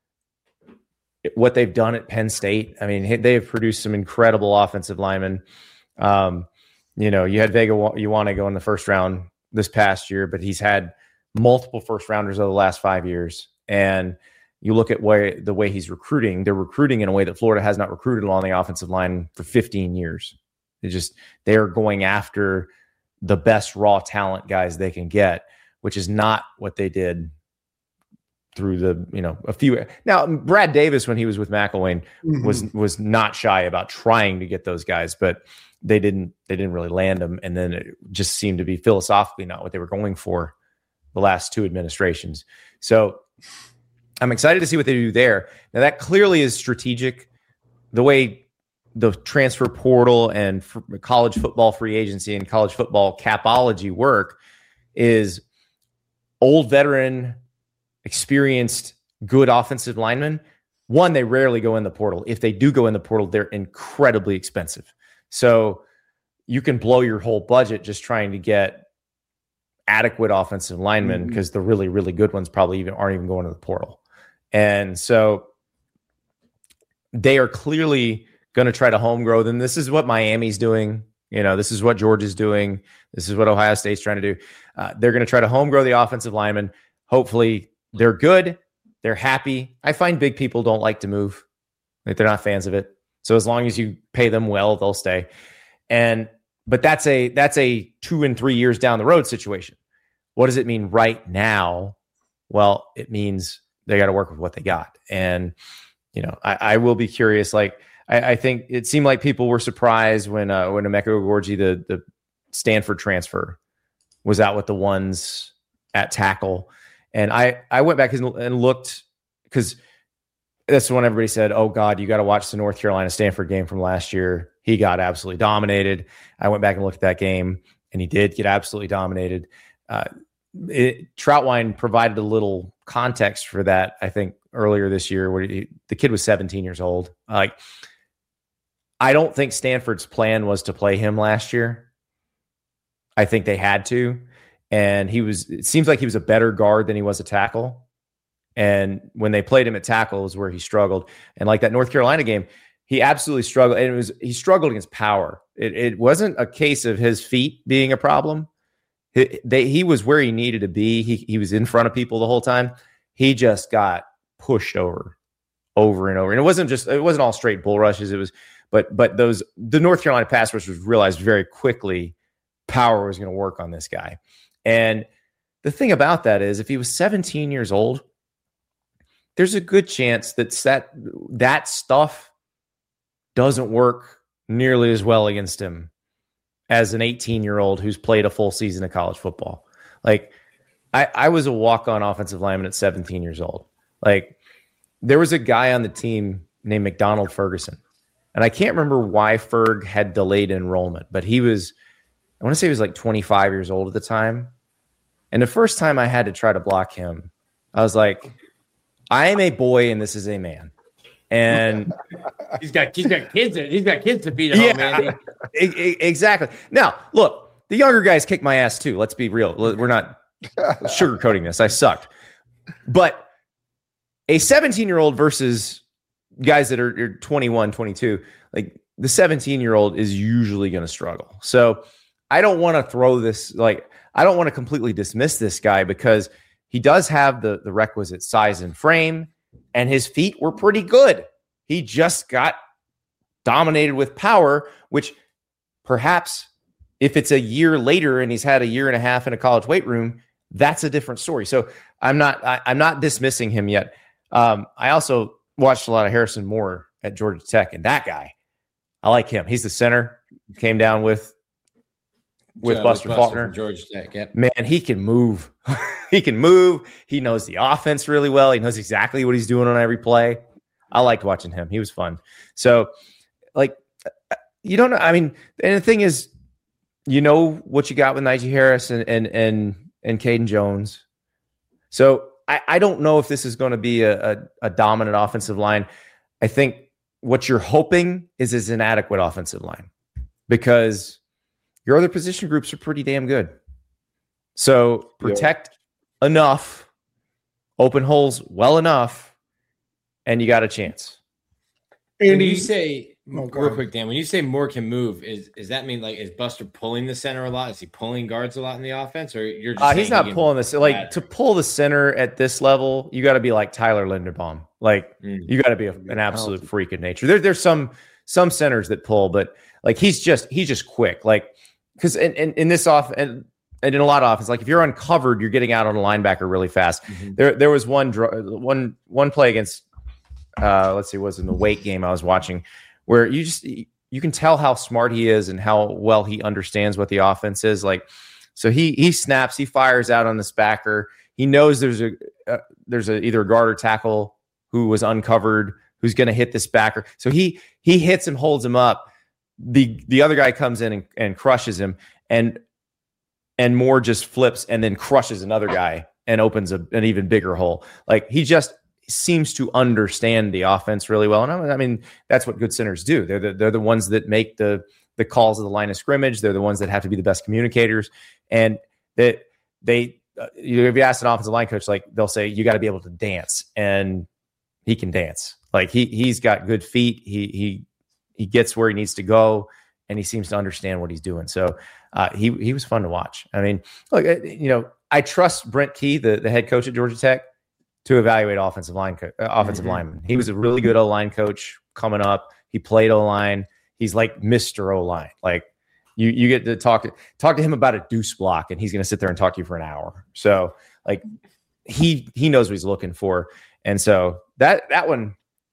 what they've done at Penn State, I mean, they have produced some incredible offensive linemen. Um, you know, you had Vega Ioane go in the first round this past year, but he's had multiple first rounders over the last five years. And you look at where the way he's recruiting, they're recruiting in a way that Florida has not recruited along the offensive line for fifteen years. They just, they're going after the best raw talent guys they can get, which is not what they did through the, you know, a few. Now, Brad Davis, when he was with McElwain, mm-hmm. was, was not shy about trying to get those guys, but they didn't, they didn't really land them. And then it just seemed to be philosophically not what they were going for the last two administrations. So I'm excited to see what they do there. Now that clearly is strategic. The way the transfer portal and f- college football free agency and college football capology work is old veteran, experienced, good offensive linemen. One, they rarely go in the portal. If they do go in the portal, they're incredibly expensive. So you can blow your whole budget just trying to get adequate offensive linemen because mm-hmm. the really, really good ones probably even aren't even going to the portal. And so they are clearly going to try to home grow them. This is what Miami's doing. You know, this is what Georgia's doing. This is what Ohio State's trying to do. Uh, they're going to try to home grow the offensive linemen. Hopefully they're good. They're happy. I find big people don't like to move. Like they're not fans of it. So as long as you pay them well, they'll stay. And But that's a that's a two and three years down the road situation. What does it mean right now? Well, it means they got to work with what they got. And, you know, I, I will be curious. Like, I, I think it seemed like people were surprised when uh, when Emeka Ogorji, the, the Stanford transfer, was out with the ones at tackle. And I, I went back and looked because that's when everybody said, oh, God, you got to watch the North Carolina Stanford game from last year. He got absolutely dominated. I went back and looked at that game, and he did get absolutely dominated. Uh, it, Trautwein provided a little context for that, I think, earlier this year, where he, the kid was seventeen years old. Like, I don't think Stanford's plan was to play him last year. I think they had to. And he was, it seems like he was a better guard than he was a tackle. And when they played him at tackle is where he struggled. And like that North Carolina game, he absolutely struggled. And it was, he struggled against power. It, it wasn't a case of his feet being a problem. He, they, he was where he needed to be. He, he was in front of people the whole time. He just got pushed over, over and over. And it wasn't just, it wasn't all straight bull rushes. It was, but, but those, the North Carolina pass rushers realized very quickly power was going to work on this guy. And the thing about that is if he was seventeen years old, there's a good chance that that, that stuff doesn't work nearly as well against him as an eighteen year old who's played a full season of college football. Like I, I was a walk-on offensive lineman at seventeen years old. Like there was a guy on the team named McDonald Ferguson. And I can't remember why Ferg had delayed enrollment, but he was, I want to say he was like twenty-five years old at the time. And the first time I had to try to block him, I was like, I am a boy and this is a man. And he's got he's got kids. He's got kids to feed at yeah, home, man. Exactly. Now, look, the younger guys kick my ass too. Let's be real. We're not sugarcoating this. I sucked. But a seventeen-year-old versus guys that are, are twenty-one, twenty-two, like the seventeen-year-old is usually going to struggle. So I don't want to throw this, like, I don't want to completely dismiss this guy because he does have the, the requisite size and frame, and his feet were pretty good. He just got dominated with power, which perhaps if it's a year later and he's had a year and a half in a college weight room, that's a different story. So I'm not, I, I'm not dismissing him yet. Um, I also watched a lot of Harrison Moore at Georgia Tech, and that guy, I like him. He's the center. Came down with with Yeah, Buster, with Buster Faulkner. from Georgia Tech. Yep. Man, he can move. He can move. He knows the offense really well. He knows exactly what he's doing on every play. I liked watching him. He was fun. So, like, you don't know. I mean, and the thing is, you know what you got with Najee Harris and and and and Caden Jones. So I, I don't know if this is going to be a, a, a dominant offensive line. I think what you're hoping is is an adequate offensive line because your other position groups are pretty damn good. So protect yeah. enough, open holes well enough, and you got a chance. Andy, when you say oh, real quick, Dan, when you say Moore can move, is does that mean like is Buster pulling the center a lot? Is he pulling guards a lot in the offense, or you're just uh, he's not he pulling this like that? To pull the center at this level? You got to be like Tyler Linderbaum. Like mm. you got to be a, an absolute freak of nature. There, there's some some centers that pull, but like he's just he's just quick. Like because in, in, in this off and. And in a lot of offense, like if you're uncovered, you're getting out on a linebacker really fast. Mm-hmm. There, there was one, one, one play against, uh, let's see, it was in the Wake game I was watching, where you just you can tell how smart he is and how well he understands what the offense is. Like, so he he snaps, he fires out on this backer. He knows there's a uh, there's a either a guard or tackle who was uncovered who's going to hit this backer. So he he hits him, holds him up. The the other guy comes in and, and crushes him, and and Moore just flips and then crushes another guy and opens a, an even bigger hole. Like he just seems to understand the offense really well. And I mean, that's what good centers do. They're the, they're the ones that make the, the calls of the line of scrimmage. They're the ones that have to be the best communicators. And that they, uh, you know, if you ask an offensive line coach, like they'll say, you got to be able to dance, and he can dance. Like he, he's got good feet. He, he, he gets where he needs to go, and he seems to understand what he's doing. So, Uh, he he was fun to watch. I mean, look, you know, I trust Brent Key, the, the head coach at Georgia Tech, to evaluate offensive line co- uh, offensive mm-hmm. linemen. He was a really good O-line coach coming up. He played O-line. He's like Mister O-line. Like you you get to talk to talk to him about a deuce block, and he's going to sit there and talk to you for an hour. So like he he knows what he's looking for, and so that that one.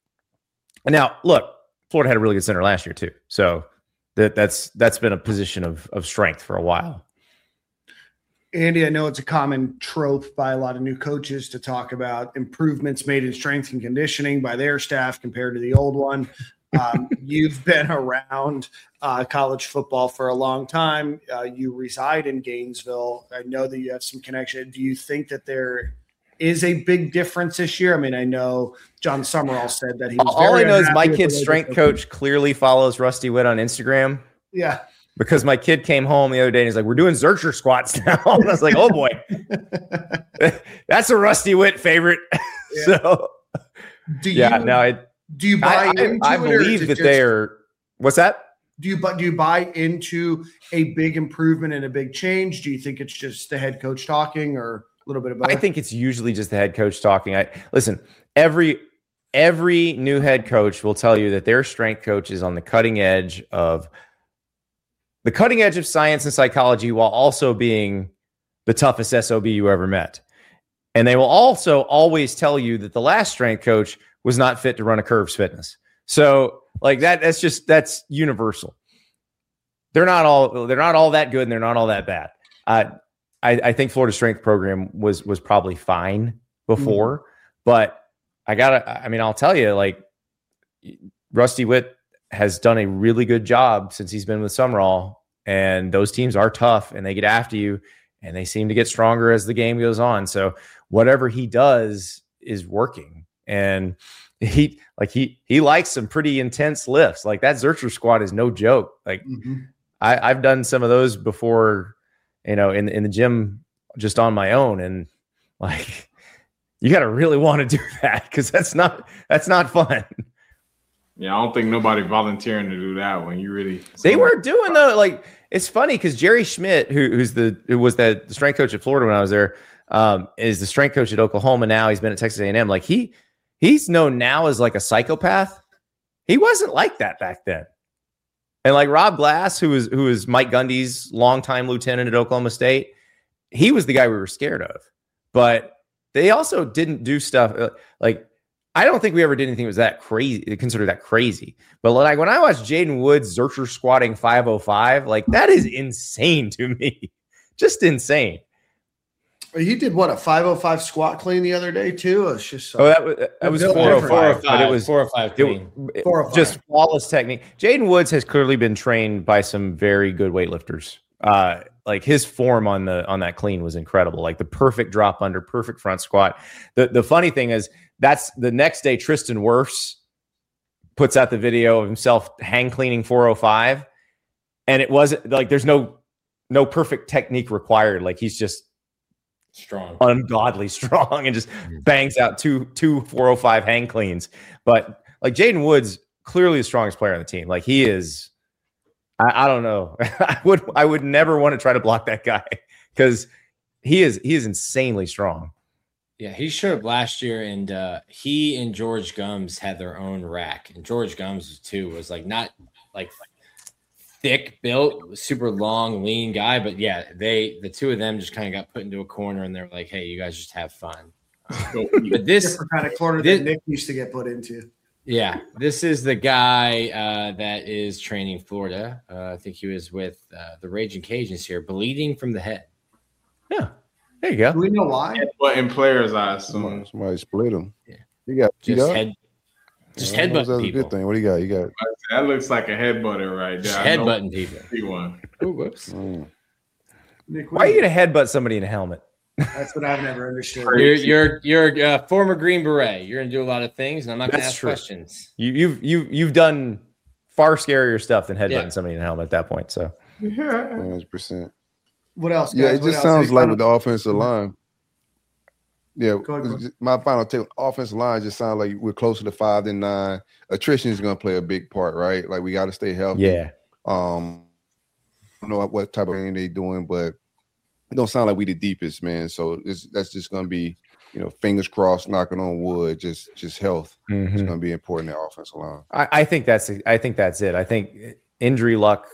Now look, Florida had a really good center last year too. So. That that's that's been a position of of strength for a while. Andy, I know it's a common trope by a lot of new coaches to talk about improvements made in strength and conditioning by their staff compared to the old one. Um, you've been around uh, college football for a long time. Uh, you reside in Gainesville. I know that you have some connection. Do you think that there is a big difference this year? I mean, I know John Summerall said that he was all very I know is my unhappy with kid's the way strength they- coach clearly follows Rusty Witt on Instagram. Yeah. Because my kid came home the other day and he's like, we're doing Zercher squats now. And I was like, oh boy, that's a Rusty Witt favorite. Yeah. So do you, yeah, no, I, do you buy I, into I, I it, or is believe it that just- they are, what's that? Do you but do you buy into a big improvement and a big change? Do you think it's just the head coach talking, or a little bit of both? I think it's usually just the head coach talking. I listen, every every new head coach will tell you that their strength coach is on the cutting edge of the cutting edge of science and psychology while also being the toughest S O B you ever met. And they will also always tell you that the last strength coach was not fit to run a Curves Fitness. So like that, that's just, that's universal. They're not all, they're not all that good and they're not all that bad. Uh, I, I think Florida's strength program was, was probably fine before, mm-hmm. but I gotta, I mean, I'll tell you, like, Rusty Witt has done a really good job since he's been with Sumrall, and those teams are tough and they get after you and they seem to get stronger as the game goes on. So whatever he does is working. And he, like, he, he likes some pretty intense lifts. Like that Zercher squat is no joke. Like mm-hmm. I, I've done some of those before, you know, in, in the gym just on my own. And like, you got to really want to do that because that's not that's not fun. Yeah, I don't think nobody volunteering to do that when you really. They were doing the like. It's funny because Jerry Schmidt, who, who's the who was the, the strength coach at Florida when I was there, um, is the strength coach at Oklahoma now. He's been at Texas A and M. Like he he's known now as like a psychopath. He wasn't like that back then. And like Rob Glass, who was who was Mike Gundy's longtime lieutenant at Oklahoma State, he was the guy we were scared of, but. They also didn't do stuff like I don't think we ever did anything that was that crazy, considered that crazy. But like when I watched Jaden Woods Zercher squatting five oh five, like that is insane to me, just insane. He did what a five oh five squat clean the other day too. It's just oh that was that was four oh five, but it was four oh five clean, it, four oh five. Just flawless technique. Jaden Woods has clearly been trained by some very good weightlifters. Uh, like his form on the on that clean was incredible. Like the perfect drop under, perfect front squat. The the funny thing is that's the next day Tristan Wirfs puts out the video of himself hang cleaning four oh five, and it wasn't like there's no no perfect technique required. Like he's just strong, ungodly strong, and just bangs out two two four oh five hang cleans. But like Jaden Woods, clearly the strongest player on the team. Like he is. I, I don't know. I would I would never want to try to block that guy because he is he is insanely strong. Yeah, he showed up last year, and uh, he and George Gums had their own rack, and George Gums too was like not like thick built, super long, lean guy, but yeah, they the two of them just kind of got put into a corner, and they're like, "Hey, you guys just have fun." Um, but this different kind of corner this, that Nick used to get put into. Yeah, this is the guy uh, that is training Florida. Uh, I think he was with uh, the Raging Cajuns here, bleeding from the head. Yeah, there you go. Do we know why? But in players, I assume somebody, somebody split him. Yeah, you got just you got? head, just yeah, headbutting people. Good thing. What do you got? You got that looks like a headbutter right there. Headbutting people. See one. Ooh, whoops. Mm. Nick, why are you gonna headbutt somebody in a helmet? That's what I've never understood. You're you're you're a former Green Beret. You're gonna do a lot of things, and I'm not gonna That's ask true. questions. You, you've you've you've done far scarier stuff than headbutting Yeah. somebody in a helmet at that point. So one hundred percent. What else? Yeah, guys? it What just else? sounds Any like final- with the offensive line. Yeah, Go ahead, go my final take. Offensive line just sounds like we're closer to five than nine. Attrition is going to play a big part, right? Like we got to stay healthy. yeah, Um, I don't know what type of thing they're doing, but it don't sound like we the deepest, man. So it's, that's just going to be, you know, fingers crossed, knocking on wood, just just health. Mhm. It's going to be important in the offensive line. I, I think that's I think that's it. I think injury luck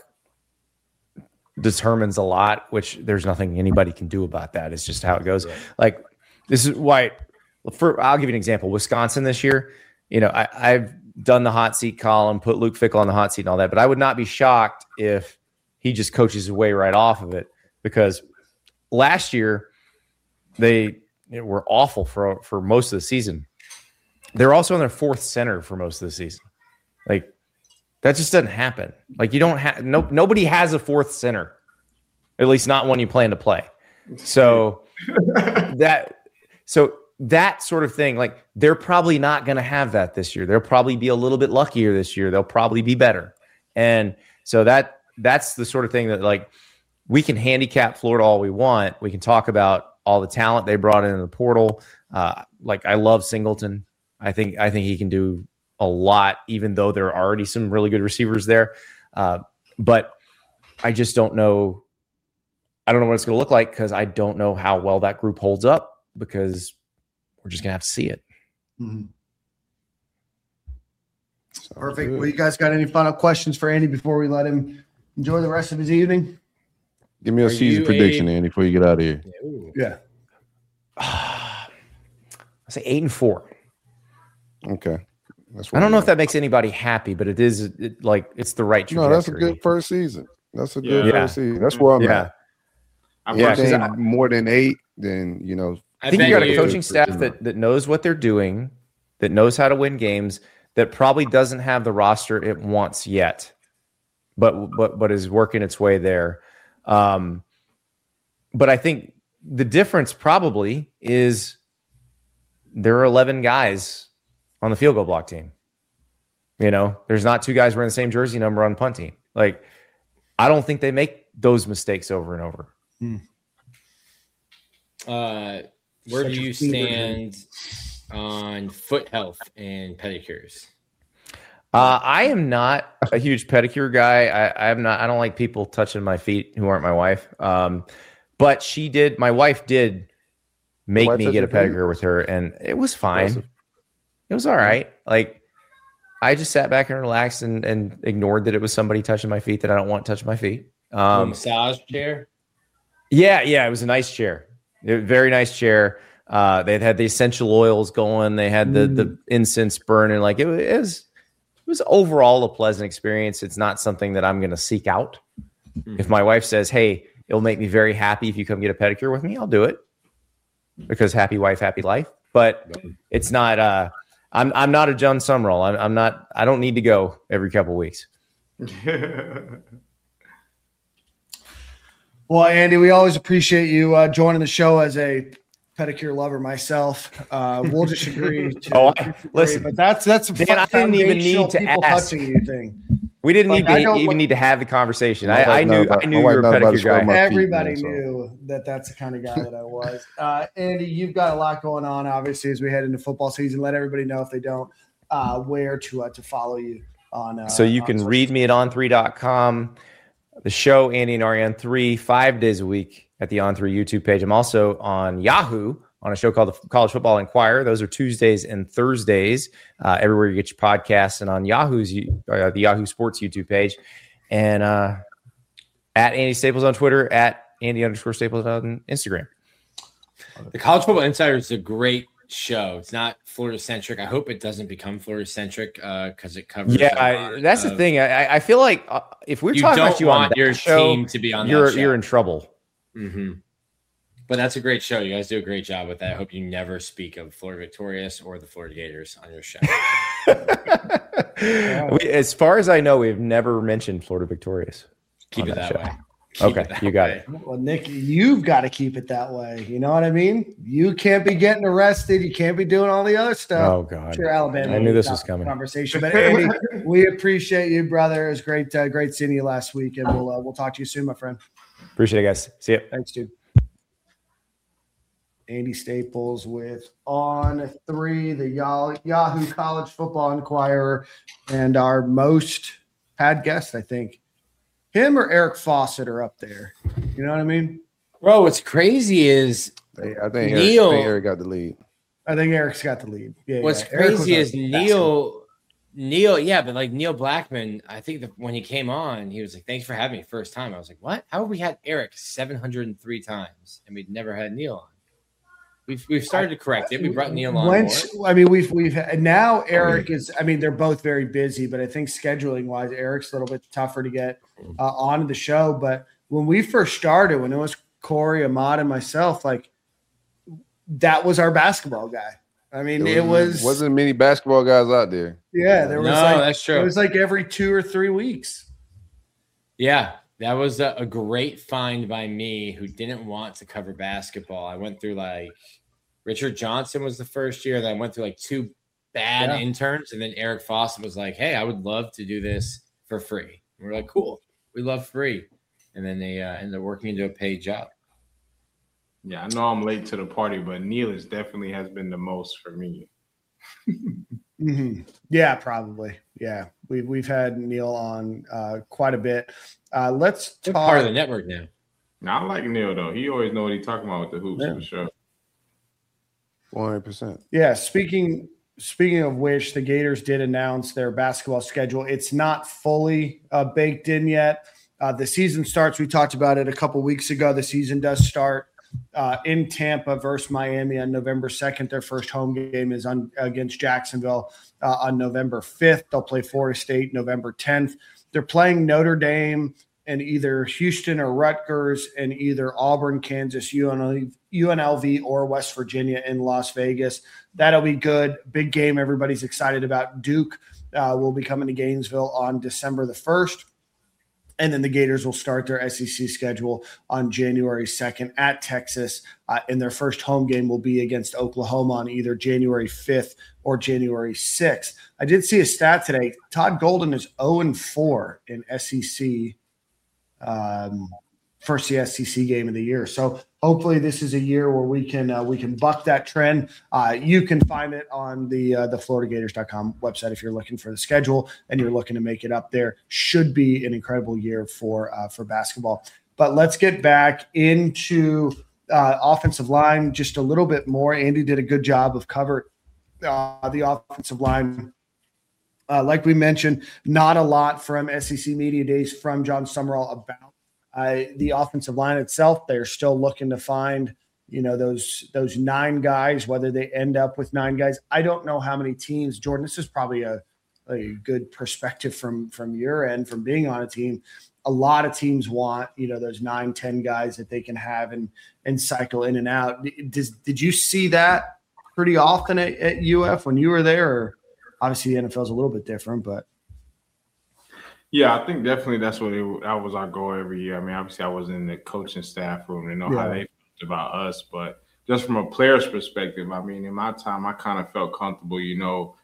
determines a lot, which there's nothing anybody can do about that. It's just how it goes. Like this is why. For I'll give you an example. Wisconsin this year, you know, I, I've done the hot seat column, put Luke Fickle on the hot seat and all that, but I would not be shocked if he just coaches his way right off of it because last year they were awful for for most of the season. They're also on their fourth center for most of the season. Like that just doesn't happen. Like you don't have no nobody has a fourth center, at least not one you plan to play. So that so that sort of thing, like they're probably not going to have that this year. They'll probably be a little bit luckier this year. They'll probably be better, and so that that's the sort of thing that like. We can handicap Florida all we want. We can talk about all the talent they brought in the portal. Uh, like I love Singleton. I think I think he can do a lot, even though there are already some really good receivers there. Uh, but I just don't know. I don't know what it's going to look like because I don't know how well that group holds up because we're just going to have to see it. Mm-hmm. Perfect. good. Well, you guys got any final questions for Andy before we let him enjoy the rest of his evening? Give me a Are season you prediction, a- Andy, before you get out of here. Yeah. I say eight and four. Okay. That's I don't what know we if that makes anybody happy, but it is it, like it's the right No, trajectory. that's a good first season. That's a good Yeah. first season. That's where I'm Yeah. at. I'm Yeah, If because they I, more than eight, then you know. I think you got a coaching you- staff that, that knows what they're doing, that knows how to win games, that probably doesn't have the roster it wants yet, but but but is working its way there. Um, but I think the difference probably is there are eleven guys on the field goal block team. You know, there's not two guys wearing the same jersey number on the punt team. Like, I don't think they make those mistakes over and over. Hmm. Uh, where Such do a you fever stand on foot health and pedicures? Uh, I am not a huge pedicure guy. I, I'm not. I don't like people touching my feet who aren't my wife. Um, but she did. My wife did make wife me touch get a your feet? pedicure with her, and it was fine. Impressive. It was all right. Like, I just sat back and relaxed and, and ignored that it was somebody touching my feet that I don't want touching my feet. Um, Um, massage chair. yeah, yeah, it was a nice chair. It was a very nice chair. Uh, they had the essential oils going. They had the the incense burning. Like it, wa- it was. It was overall a pleasant experience. It's not something that I'm going to seek out. Mm-hmm. If my wife says, "Hey, it'll make me very happy if you come get a pedicure with me," I'll do it because happy wife, happy life. But it's not. Uh, I'm I'm not a John Summerall. I'm, I'm not. I don't need to go every couple weeks. Well, Andy, we always appreciate you uh, joining the show as a pedicure lover myself. Uh, we'll just agree to Oh, I- disagree, listen, but that's that's a Dan, I didn't even need to people ask. touching you thing. We didn't Like, need I to don't even want- need to have the conversation. My I, I wife knew knows about- I knew my you wife were a knows about to pedicure scrub guy. my feet, Everybody man, so. knew that that's the kind of guy that I was. Uh, Andy, you've got a lot going on, obviously, as we head into football season. Let everybody know if they don't uh, where to uh, to follow you on. Uh, So you on can social read me at on three dot com. The show, Andy and Ari on three, five days a week at the On three YouTube page. I'm also on Yahoo on a show called the College Football Inquirer. Those are Tuesdays and Thursdays, uh, everywhere you get your podcasts, and on Yahoo's uh, the Yahoo Sports YouTube page, and uh, at Andy Staples on Twitter, at Andy underscore Staples on Instagram. The College Football Insider is a great show. It's not Florida centric. I hope it doesn't become Florida centric because it covers. Yeah, a I, lot that's the of- thing. I, I feel like uh, if we're You talking don't about you on want that your show, team to be on that you're show. you're in trouble. Mm-hmm. But that's a great show. You guys do a great job with that. I hope you never speak of Florida Victorious or the Florida Gators on your show. We, as far as I know, we've never mentioned Florida Victorious. Keep on it that show. way. Keep Okay, it that you got way. it. Well, Nick, you've got to keep it that way. You know what I mean? You can't be getting arrested. You can't be doing all the other stuff. Oh God, Sure, Alabama. I knew this got was coming. Conversation, but Andy, we appreciate you, brother. It was great, uh, great seeing you last week, and we'll uh, we'll talk to you soon, my friend. Appreciate it, guys. See ya. Thanks, dude. Andy Staples with On Three, the Yah- Yahoo College Football Inquirer, and our most had guest, I think. Him or Eric Fawcett are up there. You know what I mean? Bro, what's crazy is Hey, I think Eric, Neil- I think Eric got the lead. I think Eric's got the lead. Yeah, what's yeah. Eric was crazy our is best Neil, Neil, yeah, but like Neil Blackman, I think that when he came on, he was like, "Thanks for having me first time." I was like, "What? How have we had Eric seven hundred three times and we'd never had Neil on?" We've we've started to correct it. We brought Neil on. Once, more. I mean, we've we've and now Eric is. I mean, they're both very busy, but I think scheduling wise, Eric's a little bit tougher to get uh, onto the show. But when we first started, when it was Corey, Ahmad, and myself, like that was our basketball guy. I mean, it was wasn't many basketball guys out there. yeah. There was No, like that's true. It was like every two or three weeks. Yeah, that was a, a great find by me who didn't want to cover basketball. I went through like Richard Johnson was the first year. Then I went through like two bad Yeah. interns. And then Eric Fawcett was like, "Hey, I would love to do this for free." And we're like, "Cool. We love free." And then they uh, ended up working into a paid job. Yeah, I know I'm late to the party, but Neil is definitely has been the most for me. Mm-hmm. Yeah, probably. Yeah, we've we've had Neil on uh, quite a bit. Uh, let's They're talk. part of the network now. Now I like Neil though. He always know what he's talking about with the hoops Yeah. for sure. One hundred percent. Yeah, speaking speaking of which, the Gators did announce their basketball schedule. It's not fully uh, baked in yet. Uh, the season starts. We talked about it a couple weeks ago. The season does start uh, in Tampa versus Miami on November second. Their first home game is on against Jacksonville uh, on November fifth. They'll play Florida State November tenth. They're playing Notre Dame and either Houston or Rutgers, and either Auburn, Kansas, U N L V, or West Virginia in Las Vegas. That'll be good. Big game everybody's excited about. Duke uh, will be coming to Gainesville on December the first. And then the Gators will start their S E C schedule on January second at Texas. Uh, and their first home game will be against Oklahoma on either January fifth or January sixth. I did see a stat today. Todd Golden is oh and four in S E C Um, first S E C game of the year. So hopefully this is a year where we can uh, we can buck that trend. Uh, you can find it on the uh, the Florida Gators dot com website if you're looking for the schedule and you're looking to make it up there. Should be an incredible year for uh, for basketball. But let's get back into uh, offensive line just a little bit more. Andy did a good job of covering uh, the offensive line. Uh, like we mentioned, not a lot from S E C Media Days from John Summerall about uh, the offensive line itself. They're still looking to find, you know, those those nine guys, whether they end up with nine guys. I don't know how many teams, Jordan, this is probably a, a good perspective from, from your end, from being on a team. A lot of teams want, you know, those nine, ten guys that they can have and and cycle in and out. Does, did you see that pretty often at, at U F when you were there? Or obviously, the N F L is a little bit different, but yeah, I think definitely that's what it, that was our goal every year. I mean, obviously, I was in the coaching staff room to know yeah. how they felt about us, but just from a player's perspective, I mean, in my time, I kind of felt comfortable, you know,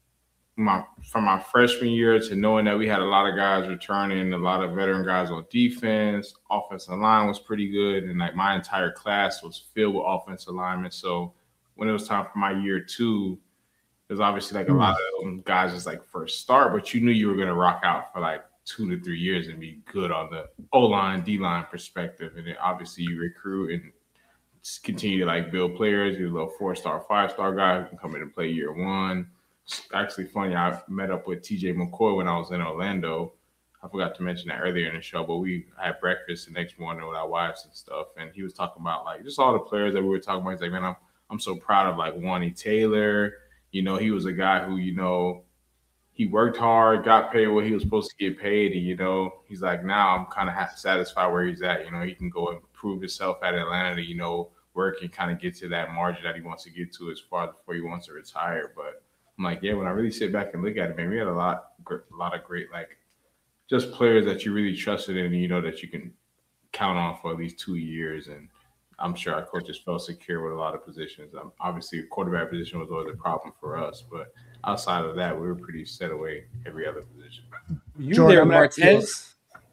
my from my freshman year to knowing that we had a lot of guys returning, a lot of veteran guys on defense, offensive line was pretty good, and like my entire class was filled with offensive linemen. So when it was time for my year two, there's obviously like a lot of them guys just like first start, but you knew you were going to rock out for like two to three years and be good on the O-line, D-line perspective. And then obviously you recruit and continue to like build players. You're a little four-star, five-star guy who can come in and play year one. It's actually funny, I met up with T J McCoy when I was in Orlando. I forgot to mention that earlier in the show, but we had breakfast the next morning with our wives and stuff. And he was talking about like just all the players that we were talking about. He's like, man, I'm, I'm so proud of like Wani Taylor. You know, he was a guy who, you know, he worked hard, got paid what he was supposed to get paid. And, you know, he's like, now I'm kind of satisfied where he's at. You know, he can go and prove himself at Atlanta, you know, work and kind of get to that margin that he wants to get to as far before he wants to retire. But I'm like, yeah, when I really sit back and look at it, man, we had a lot, a lot of great, like, just players that you really trusted in, you know, that you can count on for at least two years. And I'm sure our coaches felt secure with a lot of positions. Um, obviously, the quarterback position was always a problem for us, but outside of that, we were pretty set away every other position. You were there, Martez?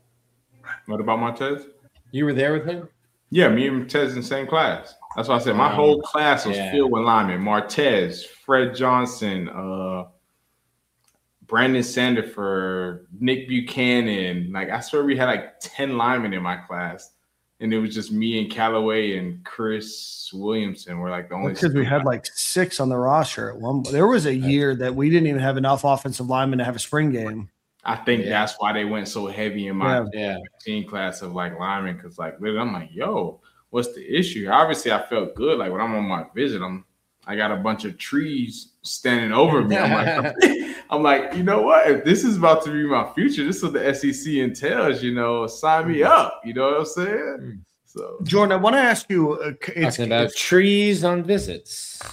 What about Martez? You were there with him? Yeah, me and Martez in the same class. That's why I said my um, whole class was yeah. filled with linemen. Martez, Fred Johnson, uh, Brandon Sandefur, Nick Buchanan. Like, I swear we had like ten linemen in my class. And it was just me and Callaway and Chris Williamson were like the only. Because we had like six on the roster at one. There was a year that we didn't even have enough offensive linemen to have a spring game. I think yeah. that's why they went so heavy in my yeah. team class of like linemen. Because like literally, I'm like, yo, what's the issue? Obviously, I felt good. Like when I'm on my visit, I'm I got a bunch of trees standing over me. I'm like, I'm like, you know what? If this is about to be my future, this is what the S E C entails, you know, sign me up. You know what I'm saying? So, Jordan, I want to ask you, uh, it's talking about trees on visits.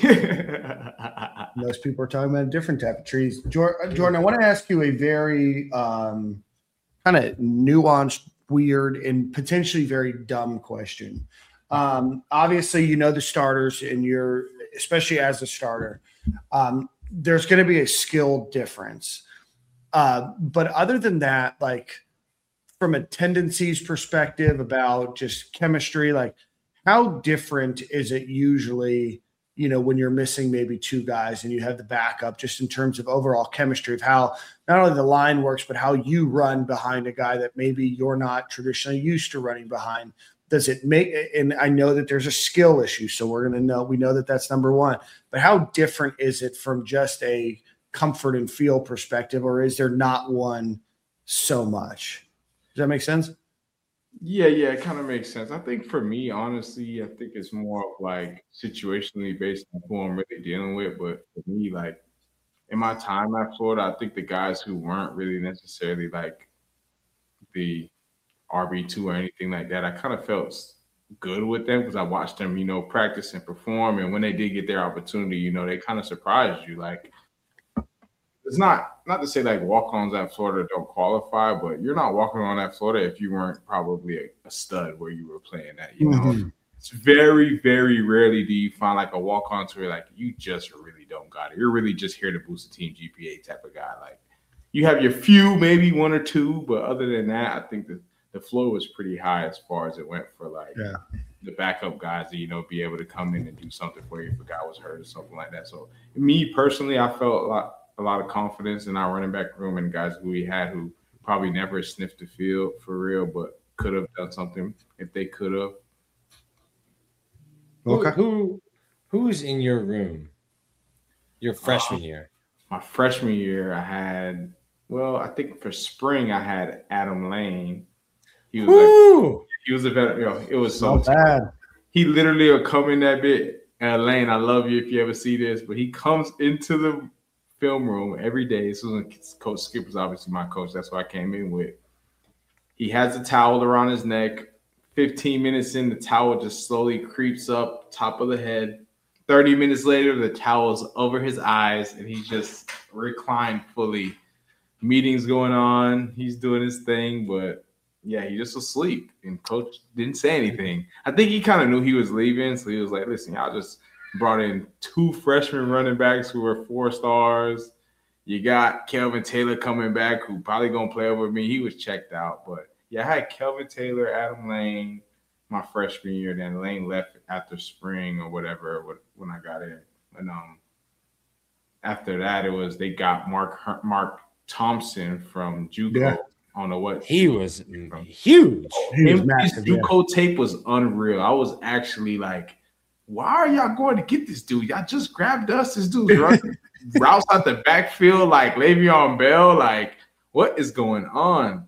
Most people are talking about a different type of trees. Jordan, Jordan I want to ask you a very um, kind of nuanced, weird, and potentially very dumb question. Um, obviously, you know the starters, and you're, especially as a starter, um, there's going to be a skill difference. Uh, but other than that, like from a tendencies perspective about just chemistry, like how different is it usually, you know, when you're missing maybe two guys and you have the backup, just in terms of overall chemistry of how not only the line works, but how you run behind a guy that maybe you're not traditionally used to running behind. does it make, and I know that there's a skill issue, so we're going to know, we know that that's number one, but how different is it from just a comfort and feel perspective, or is there not one so much? Does that make sense? Yeah, yeah, it kind of makes sense. I think for me, honestly, I think it's more of like situationally based on who I'm really dealing with. But for me, like in my time at Florida, I think the guys who weren't really necessarily like the R B two or anything like that, I kind of felt good with them because I watched them, you know, practice and perform. And when they did get their opportunity, you know, they kind of surprised you. Like, it's not not to say like walk-ons at Florida don't qualify, but you're not walking on at Florida if you weren't probably a, a stud where you were playing at. You know, mm-hmm. It's very, very rarely do you find like a walk-on to where like you just really don't got it. You're really just here to boost the team G P A type of guy. Like you have your few, maybe one or two, but other than that, I think the the flow was pretty high as far as it went for like yeah. the backup guys to, you know, be able to come in and do something for you if a guy was hurt or something like that. So me personally, I felt a lot. a lot of confidence in our running back room and guys who we had who probably never sniffed the field for real, but could have done something if they could have. Okay. Who, who who's in your room? Your freshman uh, year. My freshman year, I had, well, I think for spring I had Adam Lane. He was Woo! like, he was a better, you know, it was so Not bad. He literally will come in that bit. Uh, Lane, I love you if you ever see this, but he comes into the film room every day. This was Coach Skip was obviously my coach. That's what I came in with. He has a towel around his neck. fifteen minutes in, the towel just slowly creeps up top of the head. thirty minutes later, the towel's over his eyes, and he's just reclined fully. Meetings going on. He's doing his thing, but yeah, he just was asleep. And Coach didn't say anything. I think he kind of knew he was leaving, so he was like, listen, y'all just brought in two freshman running backs who were four stars. You got Kelvin Taylor coming back, who probably going to play over me. He was checked out. But, yeah, I had Kelvin Taylor, Adam Lane my freshman year. Then Lane left after spring or whatever when I got in. And um, after that, it was they got Mark Mark Thompson from JUCO. Yeah. I don't know what. He was from. huge. He was massive, his JUCO yeah. tape was unreal. I was actually like, why are y'all going to get this dude? Y'all just grabbed us. This dude's running routes out the backfield like Le'Veon Bell. Like, what is going on?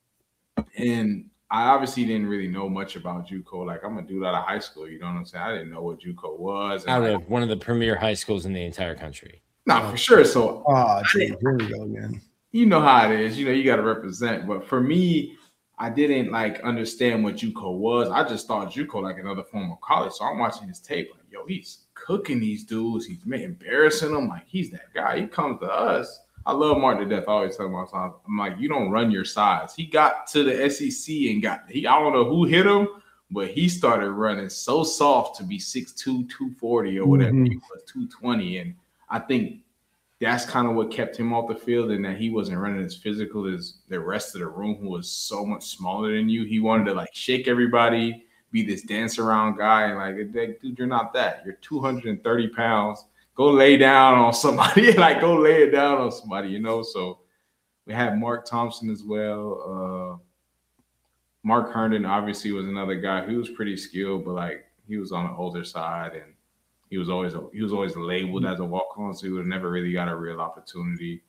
And I obviously didn't really know much about JUCO. Like, I'm a dude out of high school. You know what I'm saying? I didn't know what JUCO was. Out of like, one of the premier high schools in the entire country. No, nah, for sure. So, oh, geez, here we go again. You know how it is. You know, you got to represent. But for me, I didn't like understand what JUCO was. I just thought JUCO like another form of college. So I'm watching his tape like, yo, he's cooking these dudes. He's embarrassing them. Like, he's that guy. He comes to us. I love Mark to death. I always tell myself, I'm like, you don't run your size. He got to the S E C and got, he, I don't know who hit him, but he started running so soft to be six two, two forty or whatever. Mm-hmm. He was two twenty. And I think that's kind of what kept him off the field, and that he wasn't running as physical as the rest of the room, who was so much smaller than you. He wanted to like shake everybody, be this dance around guy, and like, dude, you're not that. You're two hundred thirty pounds. Go lay down on somebody, like go lay it down on somebody, you know. So we had Mark Thompson as well. Uh, Mark Herndon obviously was another guy who was pretty skilled, but like he was on the older side, and He was always he was always labeled as a walk-on, so he would have never really got a real opportunity.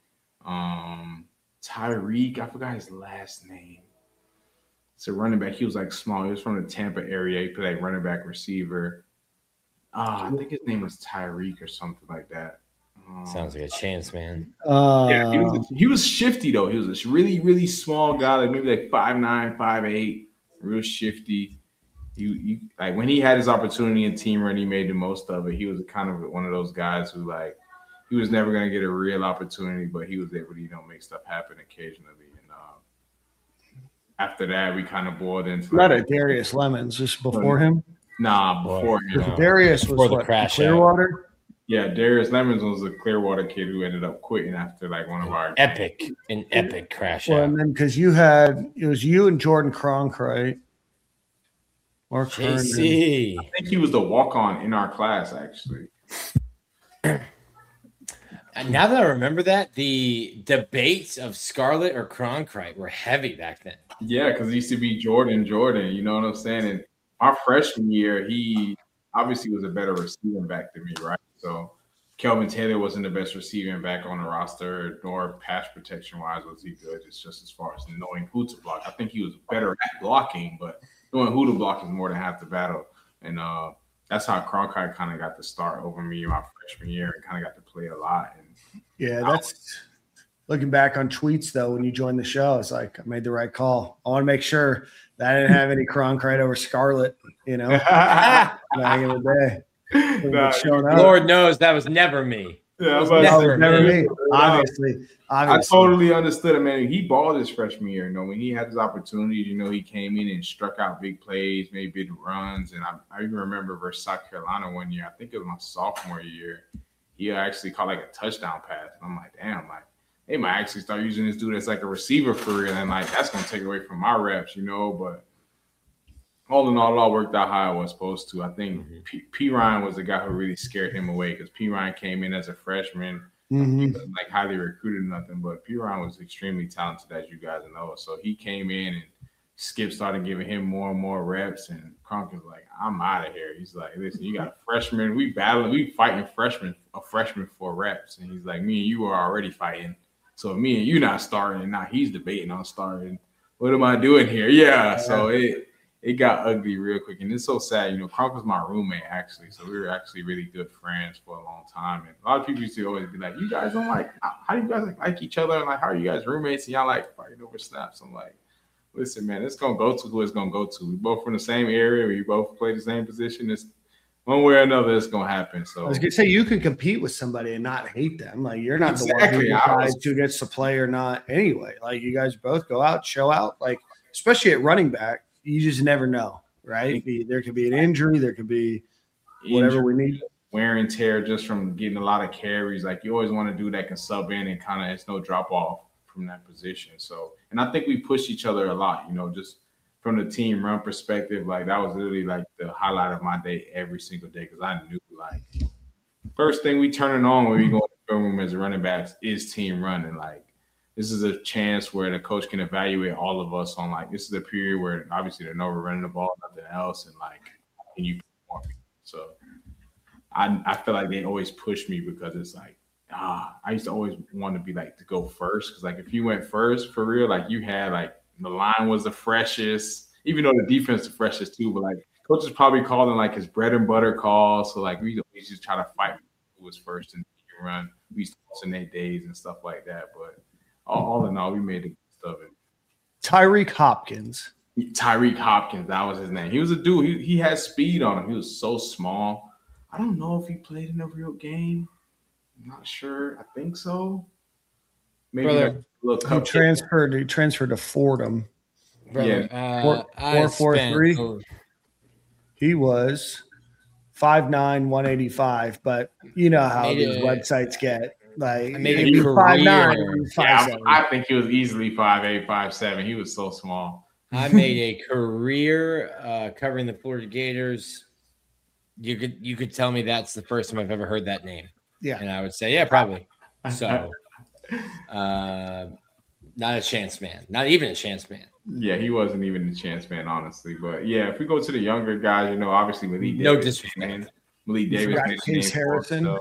Um, Tyreek, I forgot his last name. It's a running back. He was like small. He was from the Tampa area. He played like running back, receiver. Uh, I think his name was Tyreek or something like that. Um, Sounds like a chance, man. Uh, yeah, he was, he was shifty though. He was a really really small guy, like maybe like five nine, five eight, real shifty. You, you like when he had his opportunity in team run, he made the most of it. He was kind of one of those guys who like he was never going to get a real opportunity, but he was able to, you know, make stuff happen occasionally. And uh, after that, we kind of boiled into not like, a Darius Lemons just before him. Nah, before him. No. Darius was before the what, crash Clearwater. Out. Yeah, Darius Lemons was a Clearwater kid who ended up quitting after like one of our epic, games. an epic crash well, out. And then because you had it was you and Jordan Cronk, right? Mark J C. I think he was the walk-on in our class, actually. And now that I remember that, the debates of Scarlett or Cronkite were heavy back then. Yeah, because it used to be Jordan, Jordan. You know what I'm saying? And my freshman year, he obviously was a better receiving back than me, right? So Kelvin Taylor wasn't the best receiving back on the roster, nor pass protection wise was he good. It's just as far as knowing who to block. I think he was better at blocking, but knowing who to block is more than half the battle. And uh, that's how Cronkite kind of got the start over me my freshman year and kind of got to play a lot. And yeah, that's looking back on tweets though. When you joined the show, it's like I made the right call. I want to make sure that I didn't have any Cronkite over Scarlett. You know, back in the day. Nah, Lord knows that was never me. Yeah, was but never, never me. me. Obviously, obviously, I totally understood him, man. He balled his freshman year. You know, when he had his opportunities, you know, he came in and struck out big plays, made big runs. And I, I even remember versus South Carolina one year. I think it was my sophomore year. He actually caught like a touchdown pass. And I'm like, damn, like they might actually start using this dude as like a receiver for real. And like that's gonna take away from my reps, you know. But all in all, it all worked out how it was supposed to. I think mm-hmm. P-, P. Ryan was the guy who really scared him away because P. Ryan came in as a freshman. Mm-hmm. He wasn't like highly recruited or nothing, but P. Ryan was extremely talented, as you guys know. So he came in and Skip started giving him more and more reps, and Kronk was like, I'm out of here. He's like, listen, you got a freshman. We battling, we fighting freshmen, a freshman for reps. And he's like, me and you are already fighting. So me and you not starting, and now he's debating on starting. What am I doing here? Yeah, so it – it got ugly real quick. And it's so sad. You know, Kronk was my roommate, actually. So we were actually really good friends for a long time. And a lot of people used to always be like, you guys don't like, how do you guys like, like each other? And like, how are you guys roommates? And y'all like fighting over snaps. I'm like, listen, man, it's going to go to who it's going to go to. We both from the same area. We both play the same position. It's one way or another, it's going to happen. So I was going to say, you could compete with somebody and not hate them. Like, you're not exactly. the one who decides who gets to play or not anyway. Like, you guys both go out, show out. Like, especially at running back. You just never know, right? There could be an injury. There could be whatever injury, we need. Wear and tear just from getting a lot of carries. Like you always want to do that can sub in and kind of it's no drop off from that position. So, and I think we push each other a lot, you know, just from the team run perspective. Like that was literally like the highlight of my day every single day because I knew like first thing we turning on when we go in the film room as running backs is team running. Like, this is a chance where the coach can evaluate all of us on like this is a period where obviously they're no running the ball, nothing else, and like can you perform? So I I feel like they always push me because it's like ah I used to always want to be like to go first because like if you went first for real, like you had like the line was the freshest, even though the defense the freshest too, but like coach is probably calling like his bread and butter calls. So like we used to try to fight who was first and run. We used to alternate days and stuff like that, but. All in all, we made the best of it. Tyreek Hopkins. Tyreek Hopkins, that was his name. He was a dude. He, he had speed on him. He was so small. I don't know if he played in a real game. I'm not sure. I think so. Maybe Brother, like he transferred. He transferred to Fordham. Brother, yeah, uh, four, four, four, three. Oh. He was five nine, one eighty-five. But you know how these it. websites get. Like I made a five nine, yeah, I, I think he was easily five eight, five seven. He was so small. I made a career uh, covering the Florida Gators. You could you could tell me that's the first time I've ever heard that name. Yeah, and I would say yeah, probably. So, uh, not a chance man, not even a chance man. Yeah, he wasn't even a chance man, honestly. But yeah, if we go to the younger guys, you know, obviously Malik Davis. No disrespect. Man. Malik Davis. Case Harrison.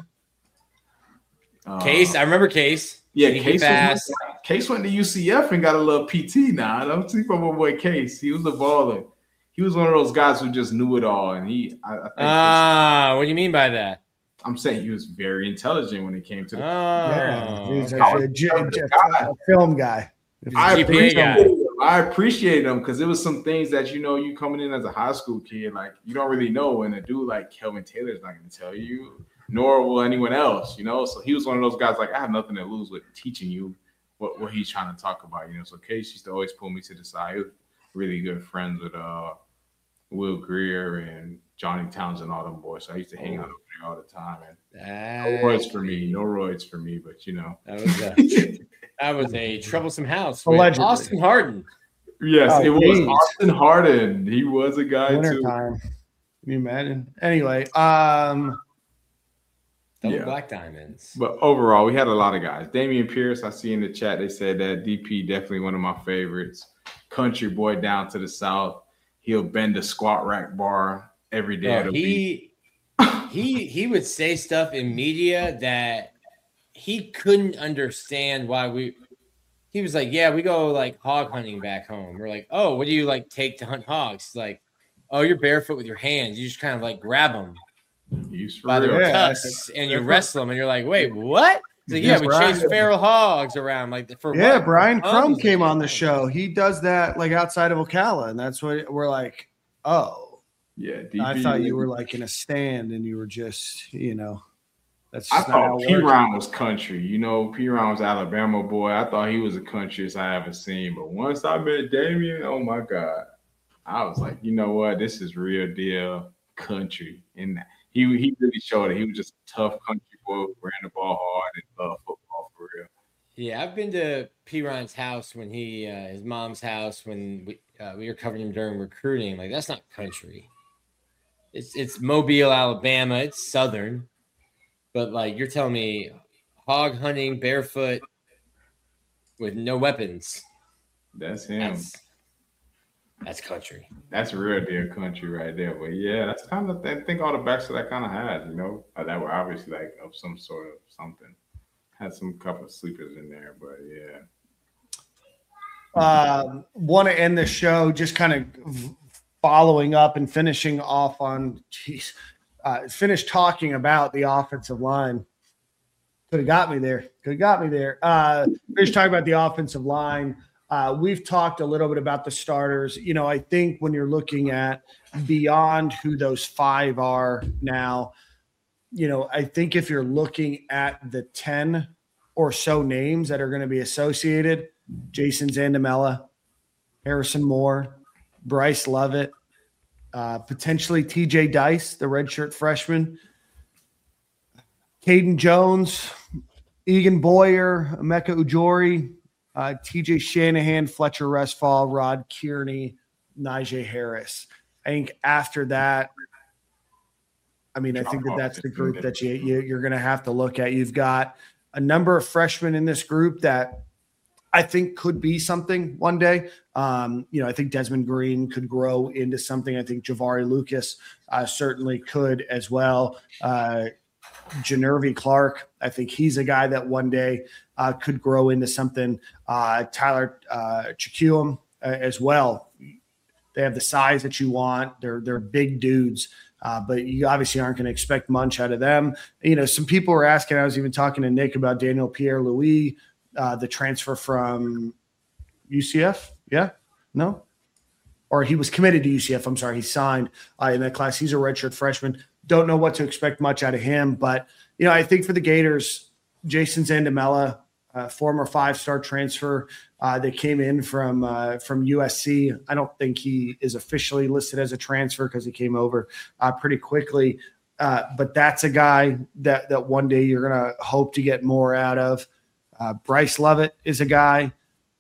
Uh, Case, I remember Case. Yeah, Case, was, Case went to U C F and got a little P T now. I don't see from my boy Case. He was a baller. He was one of those guys who just knew it all. And he, I, I think ah, what do you mean by that? I'm saying he was very intelligent when it came to the. Oh, yeah, he was actually a, J, J, a film guy. I appreciate him. I appreciate him because there was some things that you know you coming in as a high school kid, like you don't really know, and a dude like Kelvin Taylor is not going to tell you. Nor will anyone else, you know. So he was one of those guys like I have nothing to lose with teaching you what, what he's trying to talk about, you know. So Case used to always pull me to the side. He was really good friends with uh, Will Greer and Johnny Townsend, all them boys. So I used to hang out over there all the time. And no roids for me, no roids for me, but you know, that was a, that was a troublesome house. With Austin Hardin. Yes, oh, it geez. was Austin Hardin. He was a guy Winter too. Time. Can you imagine? Anyway, um. Double yeah. Black Diamonds. But overall, we had a lot of guys. Damian Pierce, I see in the chat, they said that D P definitely one of my favorites. Country boy down to the south. he'll bend a squat rack bar every day Bro, of the he, week. he he would say stuff in media that he couldn't understand why we he was like, yeah, we go like hog hunting back home. We're like, oh, what do you like take to hunt hogs? He's like, oh, you're barefoot with your hands. You just kind of like grab them by their Yeah. tusks and you wrestle them. And you're like, wait, what? He's like, yeah, Yes, we Brian. chase feral hogs around like for Yeah, what? Brian For Crum hogs? came on the show. He does that like outside of Ocala, and that's what we're like. Oh, Yeah, I D B thought you were like in a stand and you were just, you know, that's I just not how thought it P. works. Ron was country. You know, P. Ron was Alabama boy. I thought he was the countryest I haven't seen. But once I met Damian, oh my God, I was like, you know what? This is real deal country. And he he really showed it. He was just a tough country boy who ran the ball hard and loved football for real. Yeah, I've been to P. Ron's house when he, uh, his mom's house when we uh, we were covering him during recruiting. Like that's not country. It's it's Mobile, Alabama. It's southern, but like you're telling me, hog hunting barefoot with no weapons. That's him. That's, that's country. That's real deal country right there. But yeah, that's kind of I think all the backs that I kind of had, you know, uh, that were obviously like of some sort of something. Had some couple of sleepers in there, but yeah. Um, want to end the show just kind of following up and finishing off on, geez, uh, finish talking about the offensive line. Could have got me there. Could have got me there. Uh, finish talking about the offensive line. Uh, we've talked a little bit about the starters. You know, I think when you're looking at beyond who those five are now, you know, I think if you're looking at the ten or so names that are going to be associated, Jason Zandamela, Harrison Moore, Bryce Lovett, uh, potentially T J Dice, the redshirt freshman, Caden Jones, Egan Boyer, Emeka Ujori, uh, T J Shanahan, Fletcher Restfall, Rod Kearney, Najee Harris. I think after that, I mean, I think that that's the group that you, you, you're going to have to look at. You've got a number of freshmen in this group that I think could be something one day. Um, you know, I think Desmond Green could grow into something. I think Javari Lucas uh, certainly could as well. Uh, Janervy Clark, I think he's a guy that one day uh, could grow into something. Uh, Tyler uh, Chicuum uh, as well. They have the size that you want. They're they're big dudes. Uh, but you obviously aren't going to expect much out of them. You know, some people were asking, I was even talking to Nick about Daniel Pierre-Louis, uh, the transfer from U C F. Yeah? No? Or he was committed to U C F. I'm sorry. He signed uh, in that class. He's a redshirt freshman. Don't know what to expect much out of him. But, you know, I think for the Gators, Jason Zandamela, uh, former five-star transfer uh, that came in from uh, from U S C. I don't think he is officially listed as a transfer because he came over uh, pretty quickly. Uh, but that's a guy that that one day you're going to hope to get more out of. Uh, Bryce Lovett is a guy.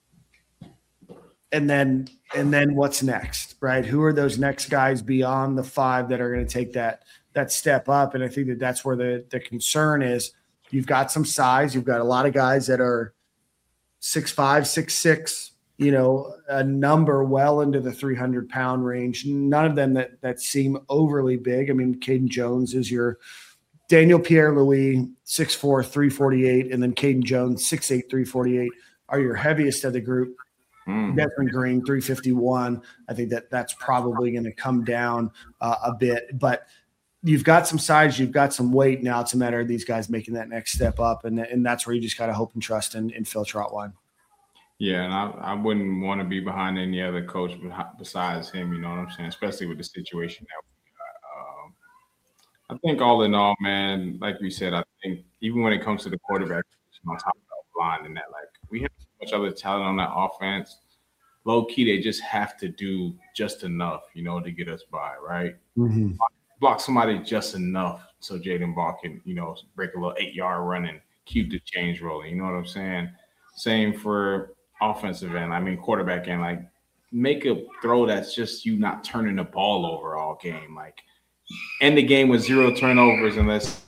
And then and then what's next, right? Who are those next guys beyond the five that are going to take that that step up? And I think that that's where the the concern is. You've got some size. You've got a lot of guys that are six five, six six, you know, a number well into the three hundred pound range. None of them that that seem overly big. I mean, Caden Jones is your Daniel Pierre-Louis, six four, three forty-eight, and then Caden Jones, six eight, three forty-eight are your heaviest of the group. Mm. Desmond Green, three fifty-one. I think that that's probably going to come down uh, a bit, but you've got some size, you've got some weight. Now it's a matter of these guys making that next step up, and, and that's where you just got to hope and trust in, in Phil Trotwine. Yeah, and I, I wouldn't want to be behind any other coach besides him, you know what I'm saying, especially with the situation that we got. Um, I think all in all, man, like we said, I think even when it comes to the quarterback on top of the line and that, like, we have so much other talent on that offense. Low key, they just have to do just enough, you know, to get us by, right? Mm-hmm. Block somebody just enough so Jaden Ball can, you know, break a little eight-yard run and keep the chains rolling. You know what I'm saying? Same for offensive end. I mean, quarterback end. Like, make a throw that's just you not turning the ball over all game. Like, end the game with zero turnovers unless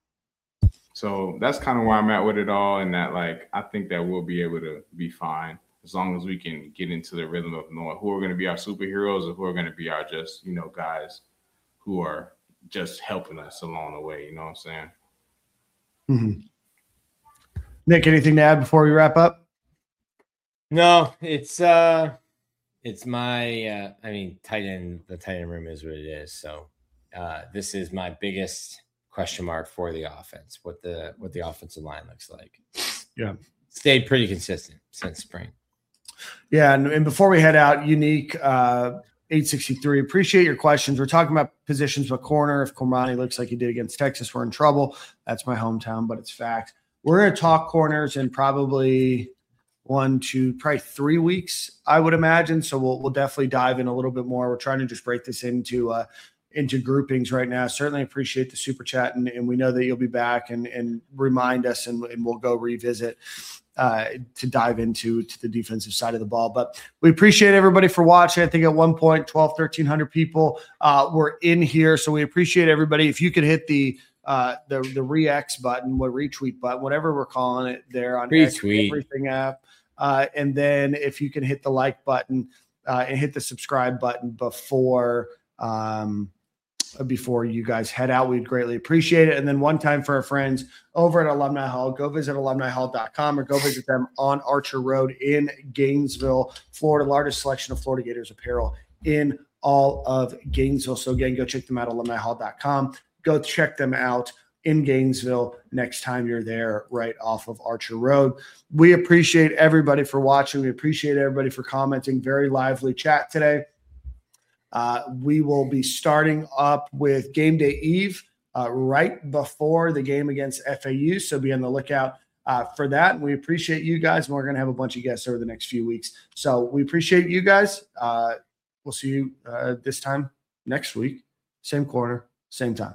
– so that's kind of where I'm at with it all, and that, like, I think that we'll be able to be fine. as long as we can get into the rhythm of knowing who are going to be our superheroes or who are going to be our just, you know, guys who are just helping us along the way. You know what I'm saying? Mm-hmm. Nick, anything to add before we wrap up? No, it's uh, it's my. Uh, I mean, tight end. The tight end room is what it is. So, uh, this is my biggest question mark for the offense. What the what the offensive line looks like. Yeah, stayed pretty consistent since spring. Yeah, and, and before we head out, Unique uh, eight sixty-three, appreciate your questions. We're talking about positions, but corner, if Cormani looks like he did against Texas, we're in trouble. That's my hometown, but it's fact. We're going to talk corners in probably one, two, probably three weeks, I would imagine. So we'll we'll definitely dive in a little bit more. We're trying to just break this into uh, into groupings right now. Certainly appreciate the super chat, and, and we know that you'll be back and, and remind us, and, and we'll go revisit uh, to dive into to the defensive side of the ball. But we appreciate everybody for watching. I think at one point, twelve, thirteen hundred people uh, were in here. So we appreciate everybody. If you could hit the uh, the the re-X button, what retweet button, whatever we're calling it there on X, everything app. Uh, and then if you can hit the like button uh, and hit the subscribe button before um, before you guys head out, we'd greatly appreciate it. And then one time for our friends over at Alumni Hall, go visit alumni hall dot com or go visit them on Archer Road in Gainesville, Florida, largest selection of Florida Gators apparel in all of Gainesville. So again, go check them out, alumni hall dot com. Go check them out in Gainesville next time you're there, right off of Archer Road. We appreciate everybody for watching. We appreciate everybody for commenting. Very lively chat today. Uh, we will be starting up with Game Day Eve uh, right before the game against F A U. So be on the lookout uh, for that. And we appreciate you guys. And we're going to have a bunch of guests over the next few weeks. So we appreciate you guys. Uh, we'll see you uh, this time next week. Same corner, same time.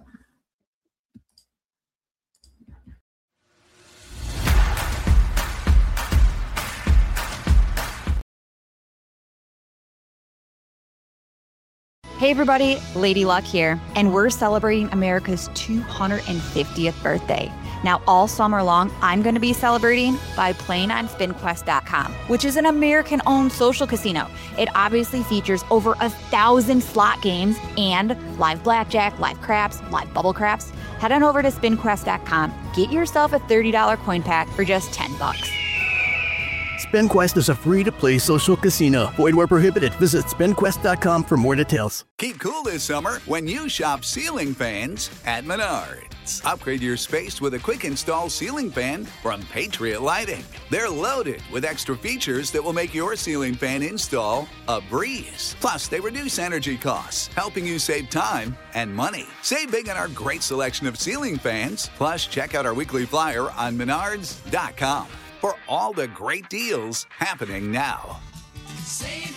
Hey everybody, Lady Luck here, and we're celebrating America's two hundred fiftieth birthday. Now all summer long, I'm going to be celebrating by playing on spin quest dot com, which is an American-owned social casino. It obviously features over a thousand slot games and live blackjack, live craps, live bubble craps. Head on over to spin quest dot com, get yourself a thirty dollars coin pack for just ten bucks. SpinQuest is a free-to-play social casino. Void where prohibited. Visit spin quest dot com for more details. Keep cool this summer when you shop ceiling fans at Menards. Upgrade your space with a quick-install ceiling fan from Patriot Lighting. They're loaded with extra features that will make your ceiling fan install a breeze. Plus, they reduce energy costs, helping you save time and money. Save big on our great selection of ceiling fans. Plus, check out our weekly flyer on menards dot com. For all the great deals happening now. Save